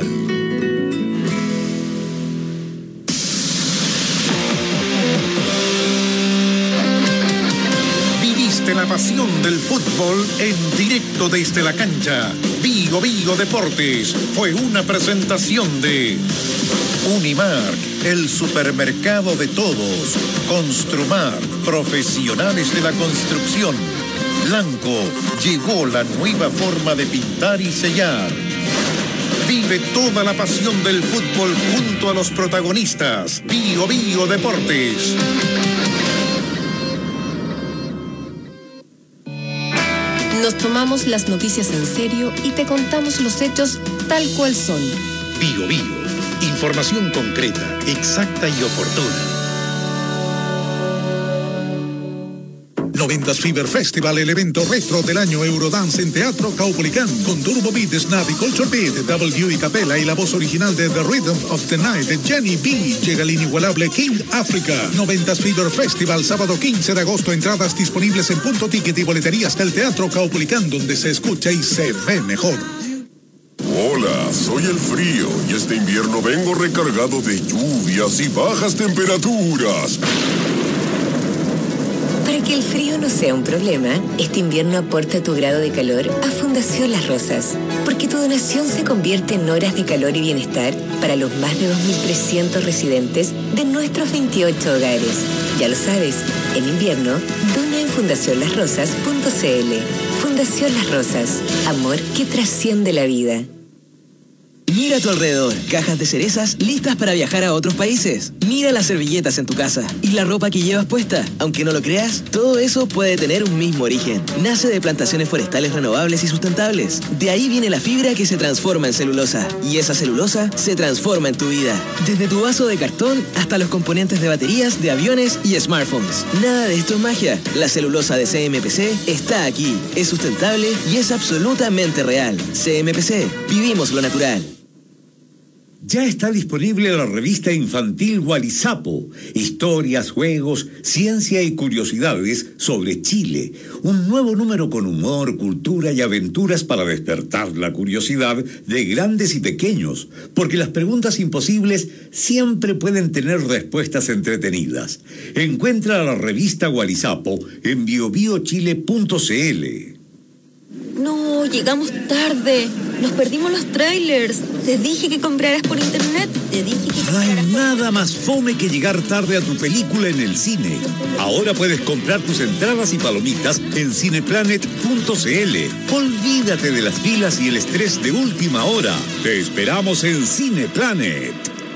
Viviste la pasión del fútbol en directo desde la cancha. Bio Bio Deportes fue una presentación de Unimark, el supermercado de todos. Construmart, profesionales de la construcción. Lanco, llegó la nueva forma de pintar y sellar. Vive toda la pasión del fútbol junto a los protagonistas. Bio Bio Deportes. Nos tomamos las noticias en serio y te contamos los hechos tal cual son. Bio Bio, información concreta, exacta y oportuna. noventas Fever Festival, el evento retro del año Eurodance en Teatro Caupolicán, con Turbo Beat, Snap y Culture Beat, W y Capella y la voz original de The Rhythm of the Night de Jenny B. Llega el inigualable King Africa. noventas Fever Festival, sábado quince de agosto, entradas disponibles en Punto Ticket y boleterías del Teatro Caupolicán, donde se escucha y se ve mejor. Hola, soy el frío y este invierno vengo recargado de lluvias y bajas temperaturas. Para que el frío no sea un problema, este invierno aporta tu grado de calor a Fundación Las Rosas. Porque tu donación se convierte en horas de calor y bienestar para los más de dos mil trescientos residentes de nuestros veintiocho hogares. Ya lo sabes, en invierno, dona en fundación las rosas punto c l. Fundación Las Rosas, amor que trasciende la vida. Mira a tu alrededor, cajas de cerezas listas para viajar a otros países. Mira las servilletas en tu casa y la ropa que llevas puesta. Aunque no lo creas, todo eso puede tener un mismo origen. Nace de plantaciones forestales renovables y sustentables. De ahí viene la fibra que se transforma en celulosa. Y esa celulosa se transforma en tu vida. Desde tu vaso de cartón hasta los componentes de baterías, de aviones y smartphones. Nada de esto es magia. La celulosa de C M P C está aquí. Es sustentable y es absolutamente real. C M P C. Vivimos lo natural. Ya está disponible la revista infantil Gualizapo, historias, juegos, ciencia y curiosidades sobre Chile. Un nuevo número con humor, cultura y aventuras para despertar la curiosidad de grandes y pequeños, porque las preguntas imposibles siempre pueden tener respuestas entretenidas. Encuentra la revista Gualizapo en bio bio chile punto c l. No, llegamos tarde. Nos perdimos los trailers. Te dije que compraras por internet. Te dije que No hay nada más fome que llegar tarde a tu película en el cine. Ahora puedes comprar tus entradas y palomitas en cineplanet punto c l. Olvídate de las filas y el estrés de última hora. Te esperamos en Cineplanet.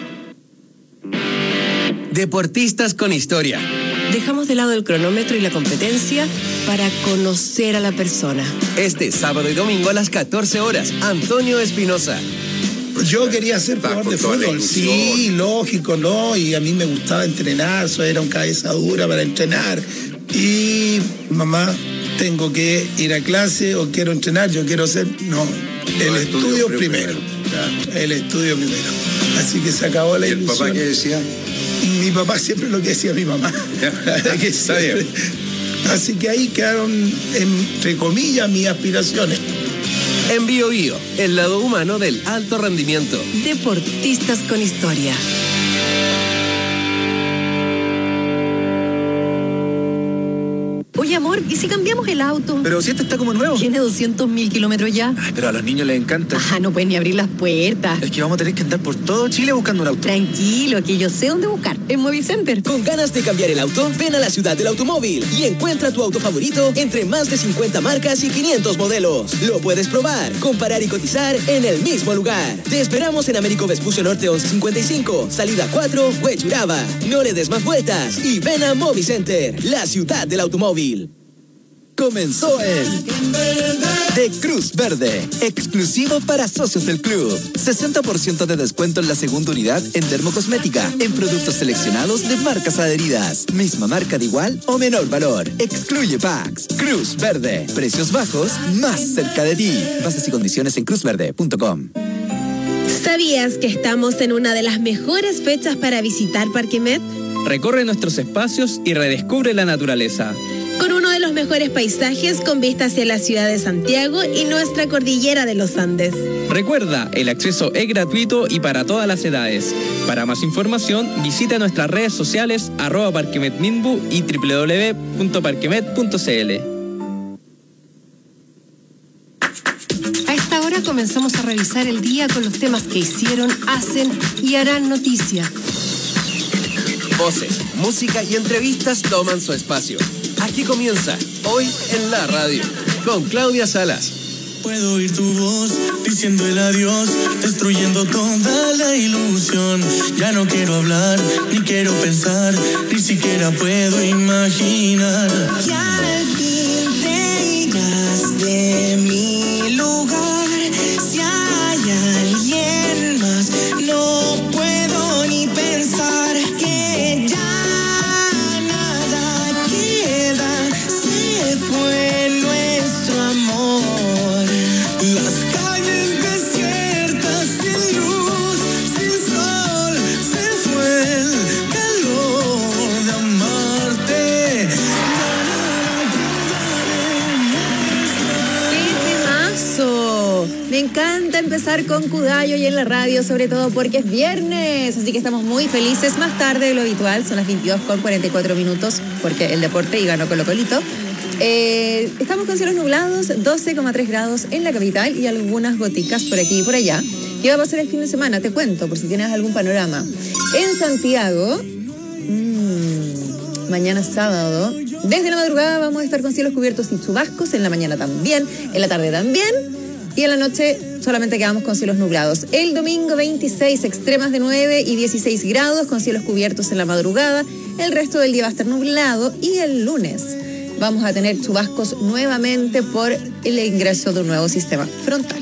Deportistas con historia. Dejamos de lado el cronómetro y la competencia para conocer a la persona. Este sábado y domingo a las catorce horas, Antonio Espinosa. Yo quería ser jugador de fútbol, sí, lógico, ¿no? Y a mí me gustaba entrenar, eso era un cabeza dura para entrenar. Y mamá, tengo que ir a clase o quiero entrenar, yo quiero ser, no, el estudio primero, el estudio primero. Así que se acabó la ilusión. ¿Y el papá qué decía? Mi papá siempre lo que decía mi mamá. que Está bien. Así que ahí quedaron, entre comillas, mis aspiraciones. En Bio Bio, el lado humano del alto rendimiento. Deportistas con historia. Oye, amor, ¿y si cambiamos el auto? Pero si este está como nuevo. Tiene doscientos mil kilómetros ya. Ay, pero a los niños les encanta. Ah, no pueden ni abrir las puertas. Es que vamos a tener que andar por todo Chile buscando un auto. Tranquilo, que yo sé dónde buscar. En Mobile Center. Con ganas de cambiar el auto, ven a la ciudad del automóvil y encuentra tu auto favorito entre más de cincuenta marcas y quinientos modelos. Lo puedes probar, comparar y cotizar en el mismo lugar. Te esperamos en Américo Vespucio Norte once cincuenta y cinco, salida cuatro, Huechuraba. No le des más vueltas y ven a Mobile Center, la ciudad del automóvil. Comenzó el de Cruz Verde, exclusivo para socios del club. sesenta por ciento de descuento en la segunda unidad en dermocosmética, en productos seleccionados de marcas adheridas. Misma marca de igual o menor valor. Excluye packs. Cruz Verde, precios bajos, más cerca de ti. Bases y condiciones en cruz verde punto com. ¿Sabías que estamos en una de las mejores fechas para visitar Parque Met? Recorre nuestros espacios y redescubre la naturaleza. Con uno de los mejores paisajes con vista hacia la ciudad de Santiago y nuestra cordillera de los Andes. Recuerda, el acceso es gratuito y para todas las edades. Para más información, visita nuestras redes sociales arroba parquemetminbu y doble u doble u doble u punto parquemet punto c l. A esta hora comenzamos a revisar el día con los temas que hicieron, hacen y harán noticia. Voces, música y entrevistas toman su espacio. Aquí comienza, hoy en la radio, con Claudia Salas. Puedo oír tu voz diciendo el adiós, destruyendo toda la ilusión. Ya no quiero hablar, ni quiero pensar, ni siquiera puedo imaginar. Que al fin te irás de mi lugar. Si hay alguien más, no puedo ni pensar que ya. Fue nuestro amor. Las calles desiertas, sin luz, sin sol, se fue el calor de amarte. ¡Qué temazo! Me encanta empezar con Kudai hoy en la radio, sobre todo porque es viernes, así que estamos muy felices, más tarde de lo habitual, son las veintidós con cuarenta y cuatro minutos, porque el deporte y ganó Colo Colito. Eh, estamos con cielos nublados, doce coma tres grados en la capital y algunas goticas por aquí y por allá. ¿Qué va a pasar el fin de semana? Te cuento, por si tienes algún panorama. En Santiago, mmm, mañana sábado, desde la madrugada vamos a estar con cielos cubiertos y chubascos, en la mañana también, en la tarde también, y en la noche solamente quedamos con cielos nublados. El domingo veintiséis, extremas de nueve y dieciséis grados, con cielos cubiertos en la madrugada. El resto del día va a estar nublado y el lunes vamos a tener chubascos nuevamente por el ingreso de un nuevo sistema frontal.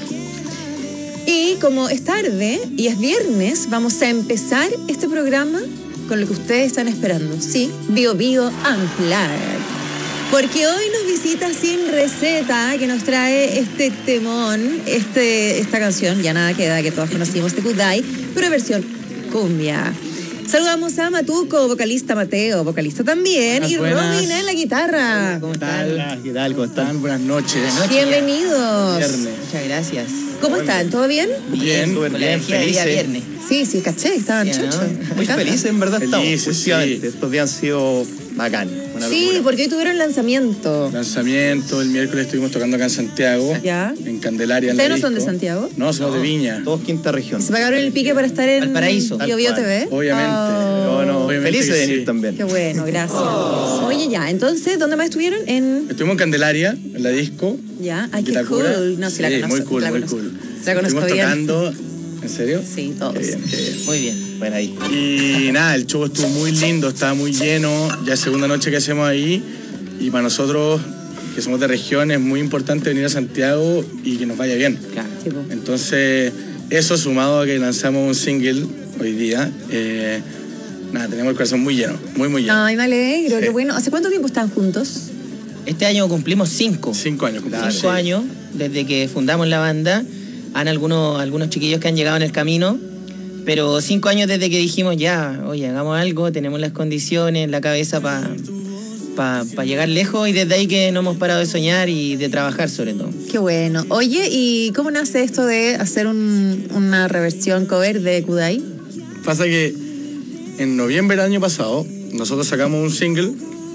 Y como es tarde y es viernes, vamos a empezar este programa con lo que ustedes están esperando, ¿sí? Bio Bio Unplugged. Porque hoy nos visita Sin Receta, que nos trae este temón, este, esta canción, Ya Nada Queda, que todos conocimos de Kudai, pero versión cumbia. Saludamos a Matuco, vocalista Mateo, vocalista también, buenas, y buenas. Robin en la guitarra. ¿Cómo están? ¿Qué tal? ¿Cómo están? Buenas noches. Bienvenidos. Viernes. Muchas gracias. ¿Cómo están? ¿Todo bien? Bien, súper bien, felices. Viernes. Sí, sí, caché, estaban sí, chochos. ¿no? Muy felices, en verdad, felices, estamos. Sí. Estos días han sido bacán. Sí, locura. Porque hoy tuvieron lanzamiento. Lanzamiento, el miércoles estuvimos tocando acá en Santiago. Ya. En Candelaria. ¿Ustedes no son de Santiago? No, somos no, de Viña. Todos quinta región. ¿Se pagaron el pique para estar en Valparaíso? Bio Bio T V? Obviamente. Oh. No, no, obviamente felices de venir sí. también. Qué bueno, gracias. Oh. Oye, ya, entonces, ¿dónde más estuvieron? En... Estuvimos en Candelaria, en la disco. Ya, ay, qué cool. No, sí, la sí, conozco. muy cool, la muy conozco. cool. La conozco bien. Tocando. ¿En serio? Sí, todos. Qué bien, qué bien. Muy bien. Bueno, ahí. Y nada, el show estuvo muy lindo, estaba muy lleno. Ya es segunda noche que hacemos ahí. Y para nosotros, que somos de región, es muy importante venir a Santiago y que nos vaya bien. Claro. Sí, pues. Entonces, eso sumado a que lanzamos un single hoy día, eh, nada, tenemos el corazón muy lleno, muy, muy lleno. Ay, me alegro, sí. Qué bueno. ¿Hace cuánto tiempo están juntos? Este año cumplimos cinco. Cinco años cumplimos. Cinco sí. años desde que fundamos la banda. Han algunos, algunos chiquillos que han llegado en el camino, pero cinco años desde que dijimos ya, oye, hagamos algo, tenemos las condiciones, la cabeza para pa, pa llegar lejos, y desde ahí que no hemos parado de soñar y de trabajar sobre todo. Qué bueno. Oye, ¿y cómo nace esto de hacer un, una reversión cover de Kudai? Pasa que en noviembre del año pasado nosotros sacamos un single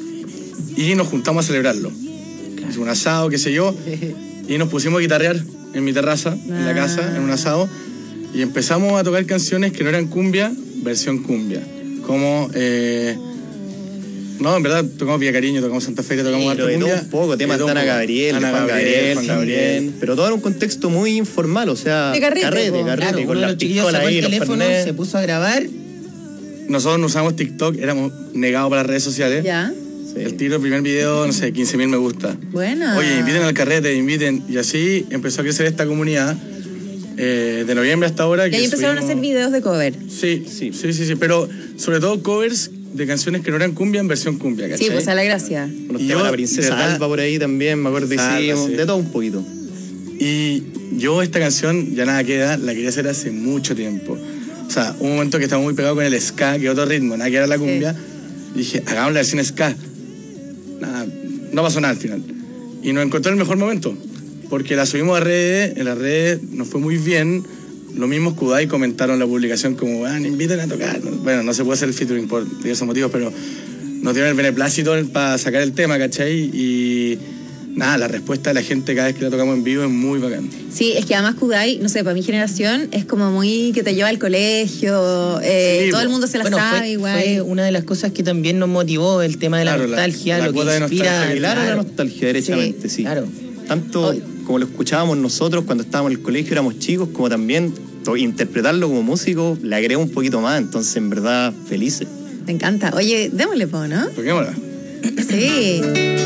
y nos juntamos a celebrarlo. Claro. Hicimos un asado, qué sé yo, y nos pusimos a guitarrear en mi terraza, ah. en la casa, en un asado, y empezamos a tocar canciones que no eran cumbia, versión cumbia. Como, eh, no, en verdad, tocamos Villa Cariño, tocamos Santa Fe, tocamos harto cumbia. Un poco, temas de Ana Gabriel, Ana Juan Gabriel, Juan Gabriel. Pero todo en un contexto muy informal, o sea, de carrete, carrete, carrete, claro, con las pistolas ahí, el teléfono, se puso a grabar. Nosotros no usamos TikTok, éramos negados para las redes sociales. Ya. Sí. El tiro, el primer video, no sé, quince mil me gusta. Buena. Oye, inviten al carrete, inviten. Y así empezó a crecer esta comunidad eh, de noviembre hasta ahora. Y ahí empezaron subimos... a hacer videos de cover. Sí, sí, sí, sí, sí. Pero sobre todo covers de canciones que no eran cumbia en versión cumbia, ¿cachai? Sí, pues a la gracia. Y yo, la princesa verdad, Alba por ahí también, me acuerdo que hicimos, sí. de todo un poquito. Y yo esta canción, Ya Nada Queda, la quería hacer hace mucho tiempo. O sea, un momento que estaba muy pegado con el ska, que otro ritmo, nada que era la cumbia. Sí. Y dije, hagamos la versión ska. Nada, no pasó nada al final. Y nos encontró el mejor momento, porque la subimos a redes, en las redes nos fue muy bien. Los mismos Kudai comentaron la publicación como, bueno, inviten a tocar. Bueno, no se puede hacer el featuring por diversos motivos, pero nos dieron el beneplácito para sacar el tema, ¿cachai? Y nada, la respuesta de la gente cada vez que la tocamos en vivo es muy bacán. Sí, es que además Kudai, no sé, para mi generación es como muy que te lleva al colegio, eh, sí, todo el mundo se la bueno, sabe fue, igual. Fue una de las cosas que también nos motivó, el tema de la claro, nostalgia, la, la lo que inspira. De claro, la nostalgia, derechamente, sí. sí. Claro. Tanto oh. como lo escuchábamos nosotros cuando estábamos en el colegio, éramos chicos, como también interpretarlo como músico, le agrega un poquito más, entonces en verdad, felices. Me encanta. Oye, démosle po, ¿no? Toquémosla. Sí.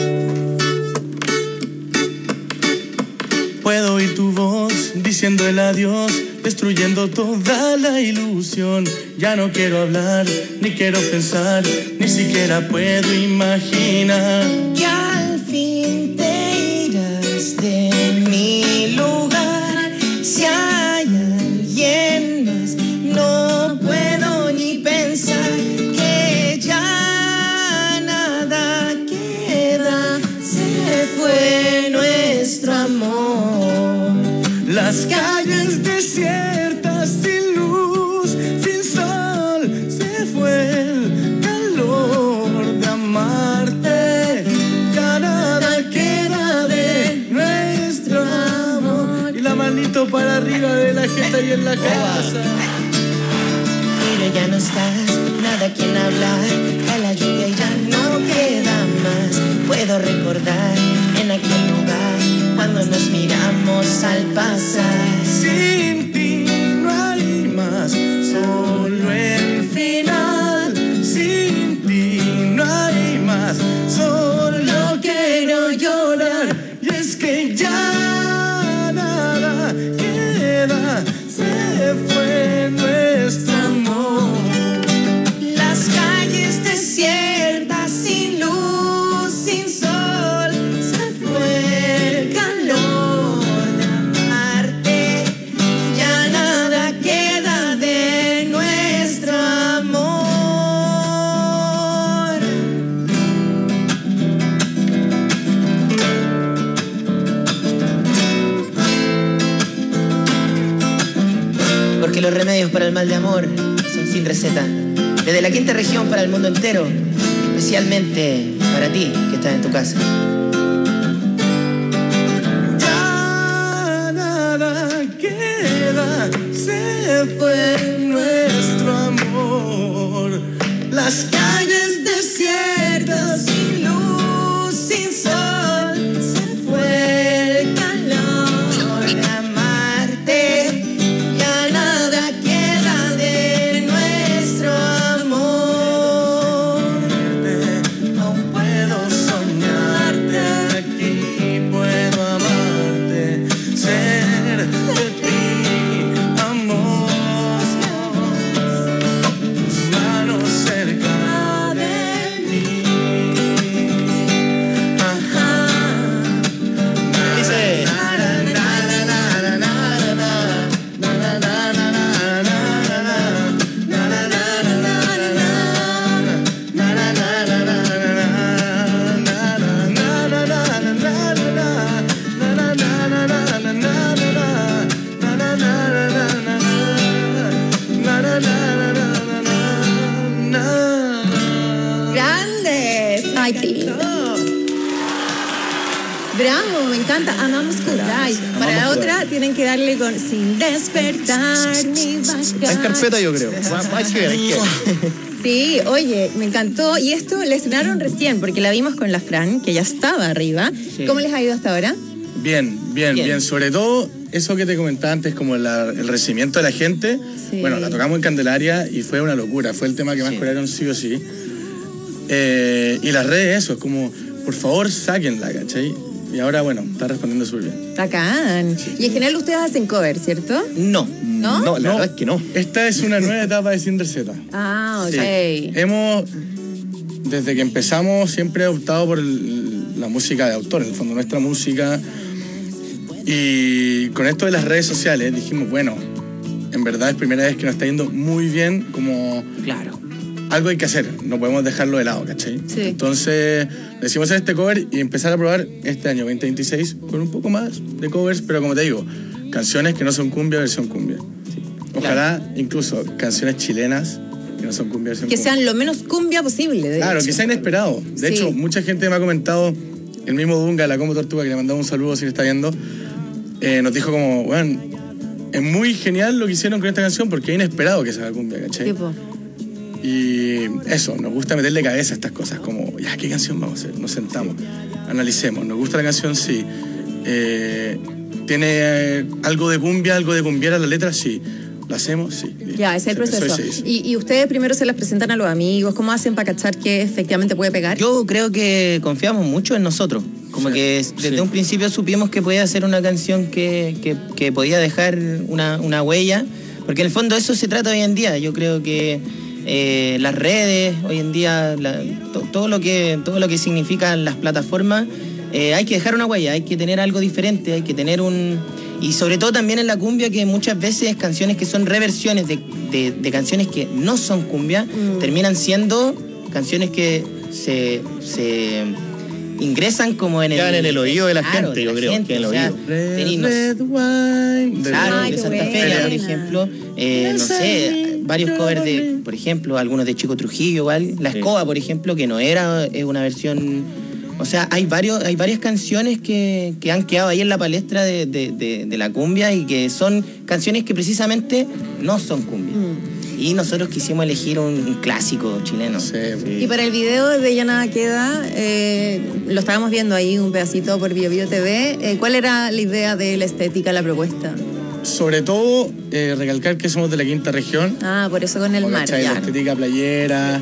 Puedo oír tu voz diciendo el adiós, destruyendo toda la ilusión. Ya no quiero hablar, ni quiero pensar, ni siquiera puedo imaginar que al fin te irás de mi lugar. Si hay alguien más, no puedo ni pensar que ya nada queda. Se fue nuestro amor. Las calles de la casa. Pero ya no estás, nada quien hablar. A la lluvia ya no queda más. Puedo recordar en aquel lugar cuando nos miramos al pasar. Sin ti no hay más, solo el final. Sin ti no hay más, solo quiero llorar. Y es que ya nada queda, se fue nuestro amor. Las calles desiertas, sin luz, sin sol, se fue el calor de amarte. Ya nada queda de nuestro amor. Porque los remedios para el mal de amor son sin receta. Desde la quinta región para el mundo entero, especialmente para ti que estás en tu casa. Ya nada queda, se fue nuestro amor. Las calles desiertas, sin luz, sin sol, se fue el calor de amarte. Ya nada queda de nuestro amor. No puedo soñarte aquí, puedo amarte, ser de ti, amor. Tus manos cerca de mí. Ajá. Dice. Grandes. Ay, qué lindo. Bravo, me encanta. Amamos Kudai. Para la otra tienen que darle con sin despertar ni bajar. Está en carpeta, yo creo. Hay que ver, hay que ver. Sí, oye, me encantó. Y esto la estrenaron recién porque la vimos con la Fran, que ya estaba arriba. Sí. ¿Cómo les ha ido hasta ahora? Bien, bien, Bien. bien, Sobre todo eso que te comentaba antes, como la- el recibimiento de la gente. Sí. Bueno, la tocamos en Candelaria y fue una locura. Fue el tema que más corearon sí o sí. Eh, y las redes, eso, es como, por favor, sáquenla, ¿cachai? Y ahora, bueno, está respondiendo súper bien. Bacán. Y en general ustedes hacen cover, ¿cierto? No. ¿No? No, la verdad es que no. Esta es una nueva etapa de Sin Receta. Ah, ok. Sí. Hemos, desde que empezamos, siempre he optado por el- la música de autor, en el fondo, nuestra música. Y con esto de las redes sociales dijimos, bueno, en verdad es primera vez que nos está yendo muy bien, como... Claro. Algo hay que hacer, no podemos dejarlo de lado, ¿cachai? Sí. Entonces decidimos hacer este cover y empezar a probar este año veinte veintiséis con un poco más de covers, pero como te digo, canciones que no son cumbia, versión cumbia. Ojalá incluso canciones chilenas que no son cumbia, versión Que cumbia. sean lo menos cumbia posible. De Claro, hecho. que sea inesperado. De Sí. hecho, mucha gente me ha comentado, el mismo Dunga, la Como Tortuga, que le mandaba un saludo si le está viendo, eh, nos dijo como, bueno, es muy genial lo que hicieron con esta canción porque es inesperado que sea cumbia, ¿cachai? Tipo. Y eso, nos gusta meterle cabeza a estas cosas, como, ya, ¿qué canción vamos a hacer? Nos sentamos, analicemos, ¿nos gusta la canción? Sí. Eh, ¿Tiene eh, algo de cumbia, algo de cumbiera la letra? Sí. ¿La hacemos? Sí. Ya, ese es el Se empezó proceso. y se hizo. Y, y ustedes primero se las presentan a los amigos. ¿Cómo hacen para cachar que efectivamente puede pegar? Yo creo que confiamos mucho en nosotros. Como que desde un principio supimos que podía ser una canción que, que, que podía dejar una, una huella. Porque en el fondo eso se trata hoy en día. Yo creo que eh, las redes, hoy en día, la- to- todo, lo que, todo lo que significan las plataformas, eh, hay que dejar una huella, hay que tener algo diferente, hay que tener un... Y sobre todo también en la cumbia, que muchas veces canciones que son reversiones de, de- de canciones que no son cumbia, terminan siendo canciones que se, se ingresan como en el... Quedan en el oído de la Claro, gente, de yo la creo, gente, que en el o sea, oído. tenemos- Red wine. Claro, Ay, de qué Santa buena. Feria, por ejemplo. Eh, no sé, varios covers de, por ejemplo, algunos de Chico Trujillo, igual. La Escoba, por ejemplo, que no era eh, una versión O sea, hay varios, hay varias canciones que, que han quedado ahí en la palestra de, de, de, de la cumbia y que son canciones que precisamente no son cumbia. Mm. Y nosotros quisimos elegir un, un clásico chileno. Sí, sí. Y para el video de Ya Nada Queda, eh, lo estábamos viendo ahí un pedacito por Bio Bio T V. Eh, ¿Cuál era la idea de la estética, la propuesta? Sobre todo, eh, recalcar que somos de la quinta región. Ah, por eso con el mar, ya. La estética playera.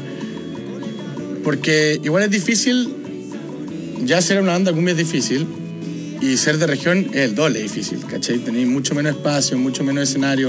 Porque igual es difícil, ya ser una banda cumbia es difícil, y ser de región es el doble difícil, ¿cachai? Tenéis mucho menos espacio, mucho menos escenario.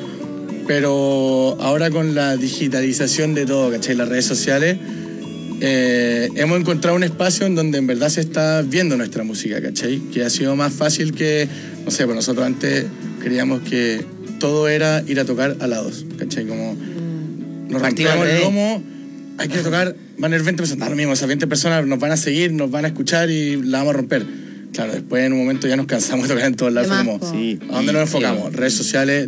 Pero ahora con la digitalización de todo, ¿cachai? Las redes sociales, eh, hemos encontrado un espacio en donde en verdad se está viendo nuestra música, ¿cachai? Que ha sido más fácil que, no sé, pues nosotros antes creíamos que todo era ir a tocar a lados, ¿cachai? Como nos rompíamos el lomo, hay que tocar, van a ir veinte personas, da lo mismo, esas veinte personas nos van a seguir, nos van a escuchar y la vamos a romper. Claro, después en un momento ya nos cansamos de tocar en todos lados, como, sí. ¿A dónde nos enfocamos? Sí. Redes sociales.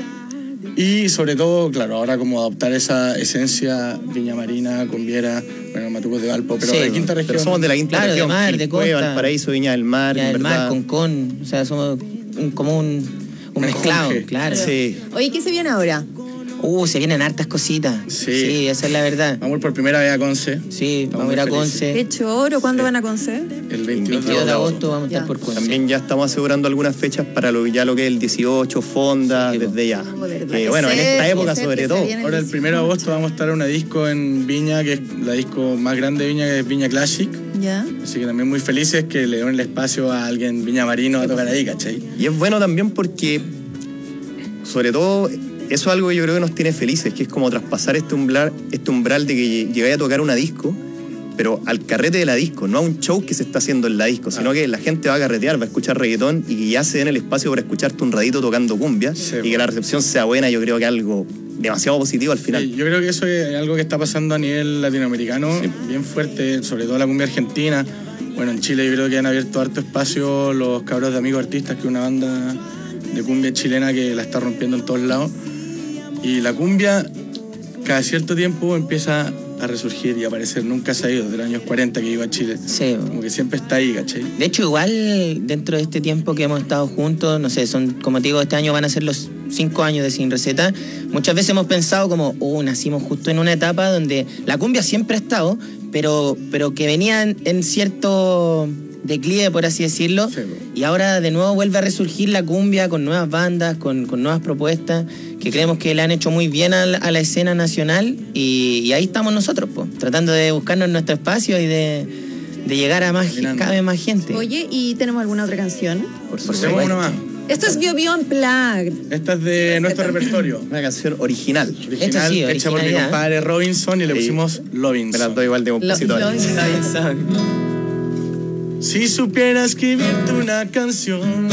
Y sobre todo, claro, ahora como adoptar esa esencia Viña Marina, Cumbiera, bueno, Matucos de Valpo, pero sí, de quinta región. Pero somos de la quinta claro, región, de mar, de costa. Valparaíso, Viña del Mar. Viña del Mar, Concón, o sea, somos un, como un, un mezclado, claro. Sí. Oye, ¿qué se viene ahora? Uh, se vienen hartas cositas. Sí. Sí, esa es la verdad. Vamos a ir por primera vez a Conce. Sí, vamos, vamos a ir a Conce. ¿Qué choro? ¿Cuándo sí. van a Conce? El veintidós de agosto vamos a estar ya. por Conce. También ya estamos asegurando algunas fechas para lo, ya lo que es el dieciocho, Fonda, sí, desde ya. Que, bueno, en esta época sobre todo. Ahora el primero de agosto vamos a estar en una disco en Viña, que es la disco más grande de Viña, que es Viña Classic. Ya. Así que también muy felices que le den el espacio a alguien Viña Marino a tocar ahí, ¿cachai? Y es bueno también porque, sobre todo, eso es algo que yo creo que nos tiene felices, que es como traspasar este umbral, este umbral de que llegáis a tocar una disco, pero al carrete de la disco, no a un show que se está haciendo en la disco, sino que la gente va a carretear, va a escuchar reggaetón y que ya se den el espacio para escucharte un ratito tocando cumbia, sí, y que la recepción sea buena. Yo creo que es algo demasiado positivo al final. Sí, yo creo que eso es algo que está pasando a nivel latinoamericano, sí, bien fuerte, sobre todo la cumbia argentina. Bueno, en Chile yo creo que han abierto harto espacio los cabros de Amigos Artistas, que es una banda de cumbia chilena que la está rompiendo en todos lados. Y la cumbia cada cierto tiempo empieza a resurgir y a aparecer. Nunca se ha ido, desde los años cuarenta que iba a Chile. Sí. Como que siempre está ahí, ¿cachai? De hecho, igual dentro de este tiempo que hemos estado juntos, no sé, son, como te digo, este año van a ser los cinco años de Sin Receta. Muchas veces hemos pensado como, oh, nacimos justo en una etapa donde la cumbia siempre ha estado, pero, pero que venía en, en cierto declive, por así decirlo, sí, y ahora de nuevo vuelve a resurgir la cumbia con nuevas bandas, con, con nuevas propuestas que creemos que le han hecho muy bien a la, a la escena nacional, y, y ahí estamos nosotros, po, tratando de buscarnos nuestro espacio y de, de llegar a más, cada vez más gente. Oye, ¿y tenemos alguna otra canción? Por supuesto. Una más. Esto es Bio Bio Unplugged. Esta es de sí, nuestro repertorio. Una canción original. Original, sí, hecha por mi compadre Robinson, y le pusimos Lovinson. Me las doy igual de compositor. Lo, Lovinson. Si supiera escribirte una canción,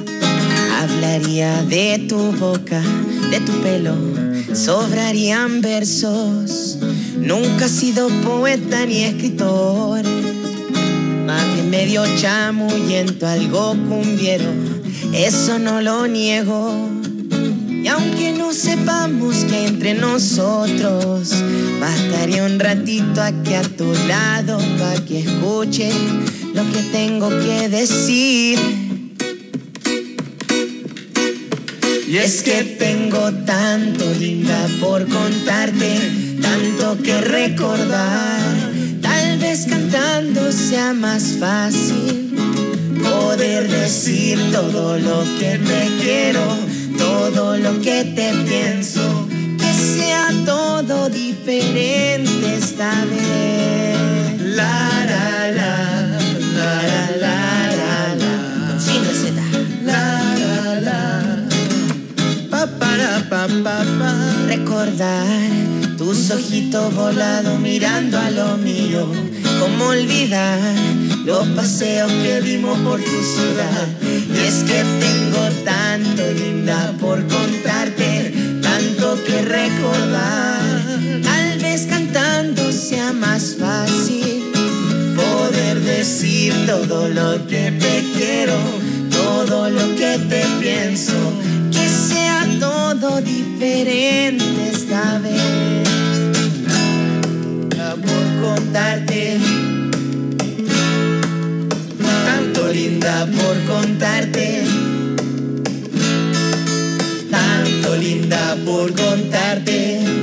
hablaría de tu boca, de tu pelo, sobrarían versos. Nunca he sido poeta ni escritor, más bien medio chamuyento, algo cumbiero, eso no lo niego. Y aunque no sepamos que hay entre nosotros, bastaría un ratito aquí a tu lado para que escuche lo que tengo que decir. Y es que tengo tanto, linda, por contarte, tanto que recordar. Tal vez cantando sea más fácil poder decir todo lo que te quiero, todo lo que te pienso, que sea todo diferente esta vez. La, la, la, la, la, la, la. Sin Receta. La, la, la. Pa, para, pa, pa, pa. Recordar tus ojitos volados mirando a lo mío. Cómo olvidar los paseos que dimos por tu ciudad. Y es que tengo tanto, linda, por contarte, tanto que recordar. Tal vez cantando sea más fácil poder decir todo lo que te quiero, todo lo que te pienso, que sea todo diferente esta vez. Por contarte, linda por contarte, tanto linda por contarte.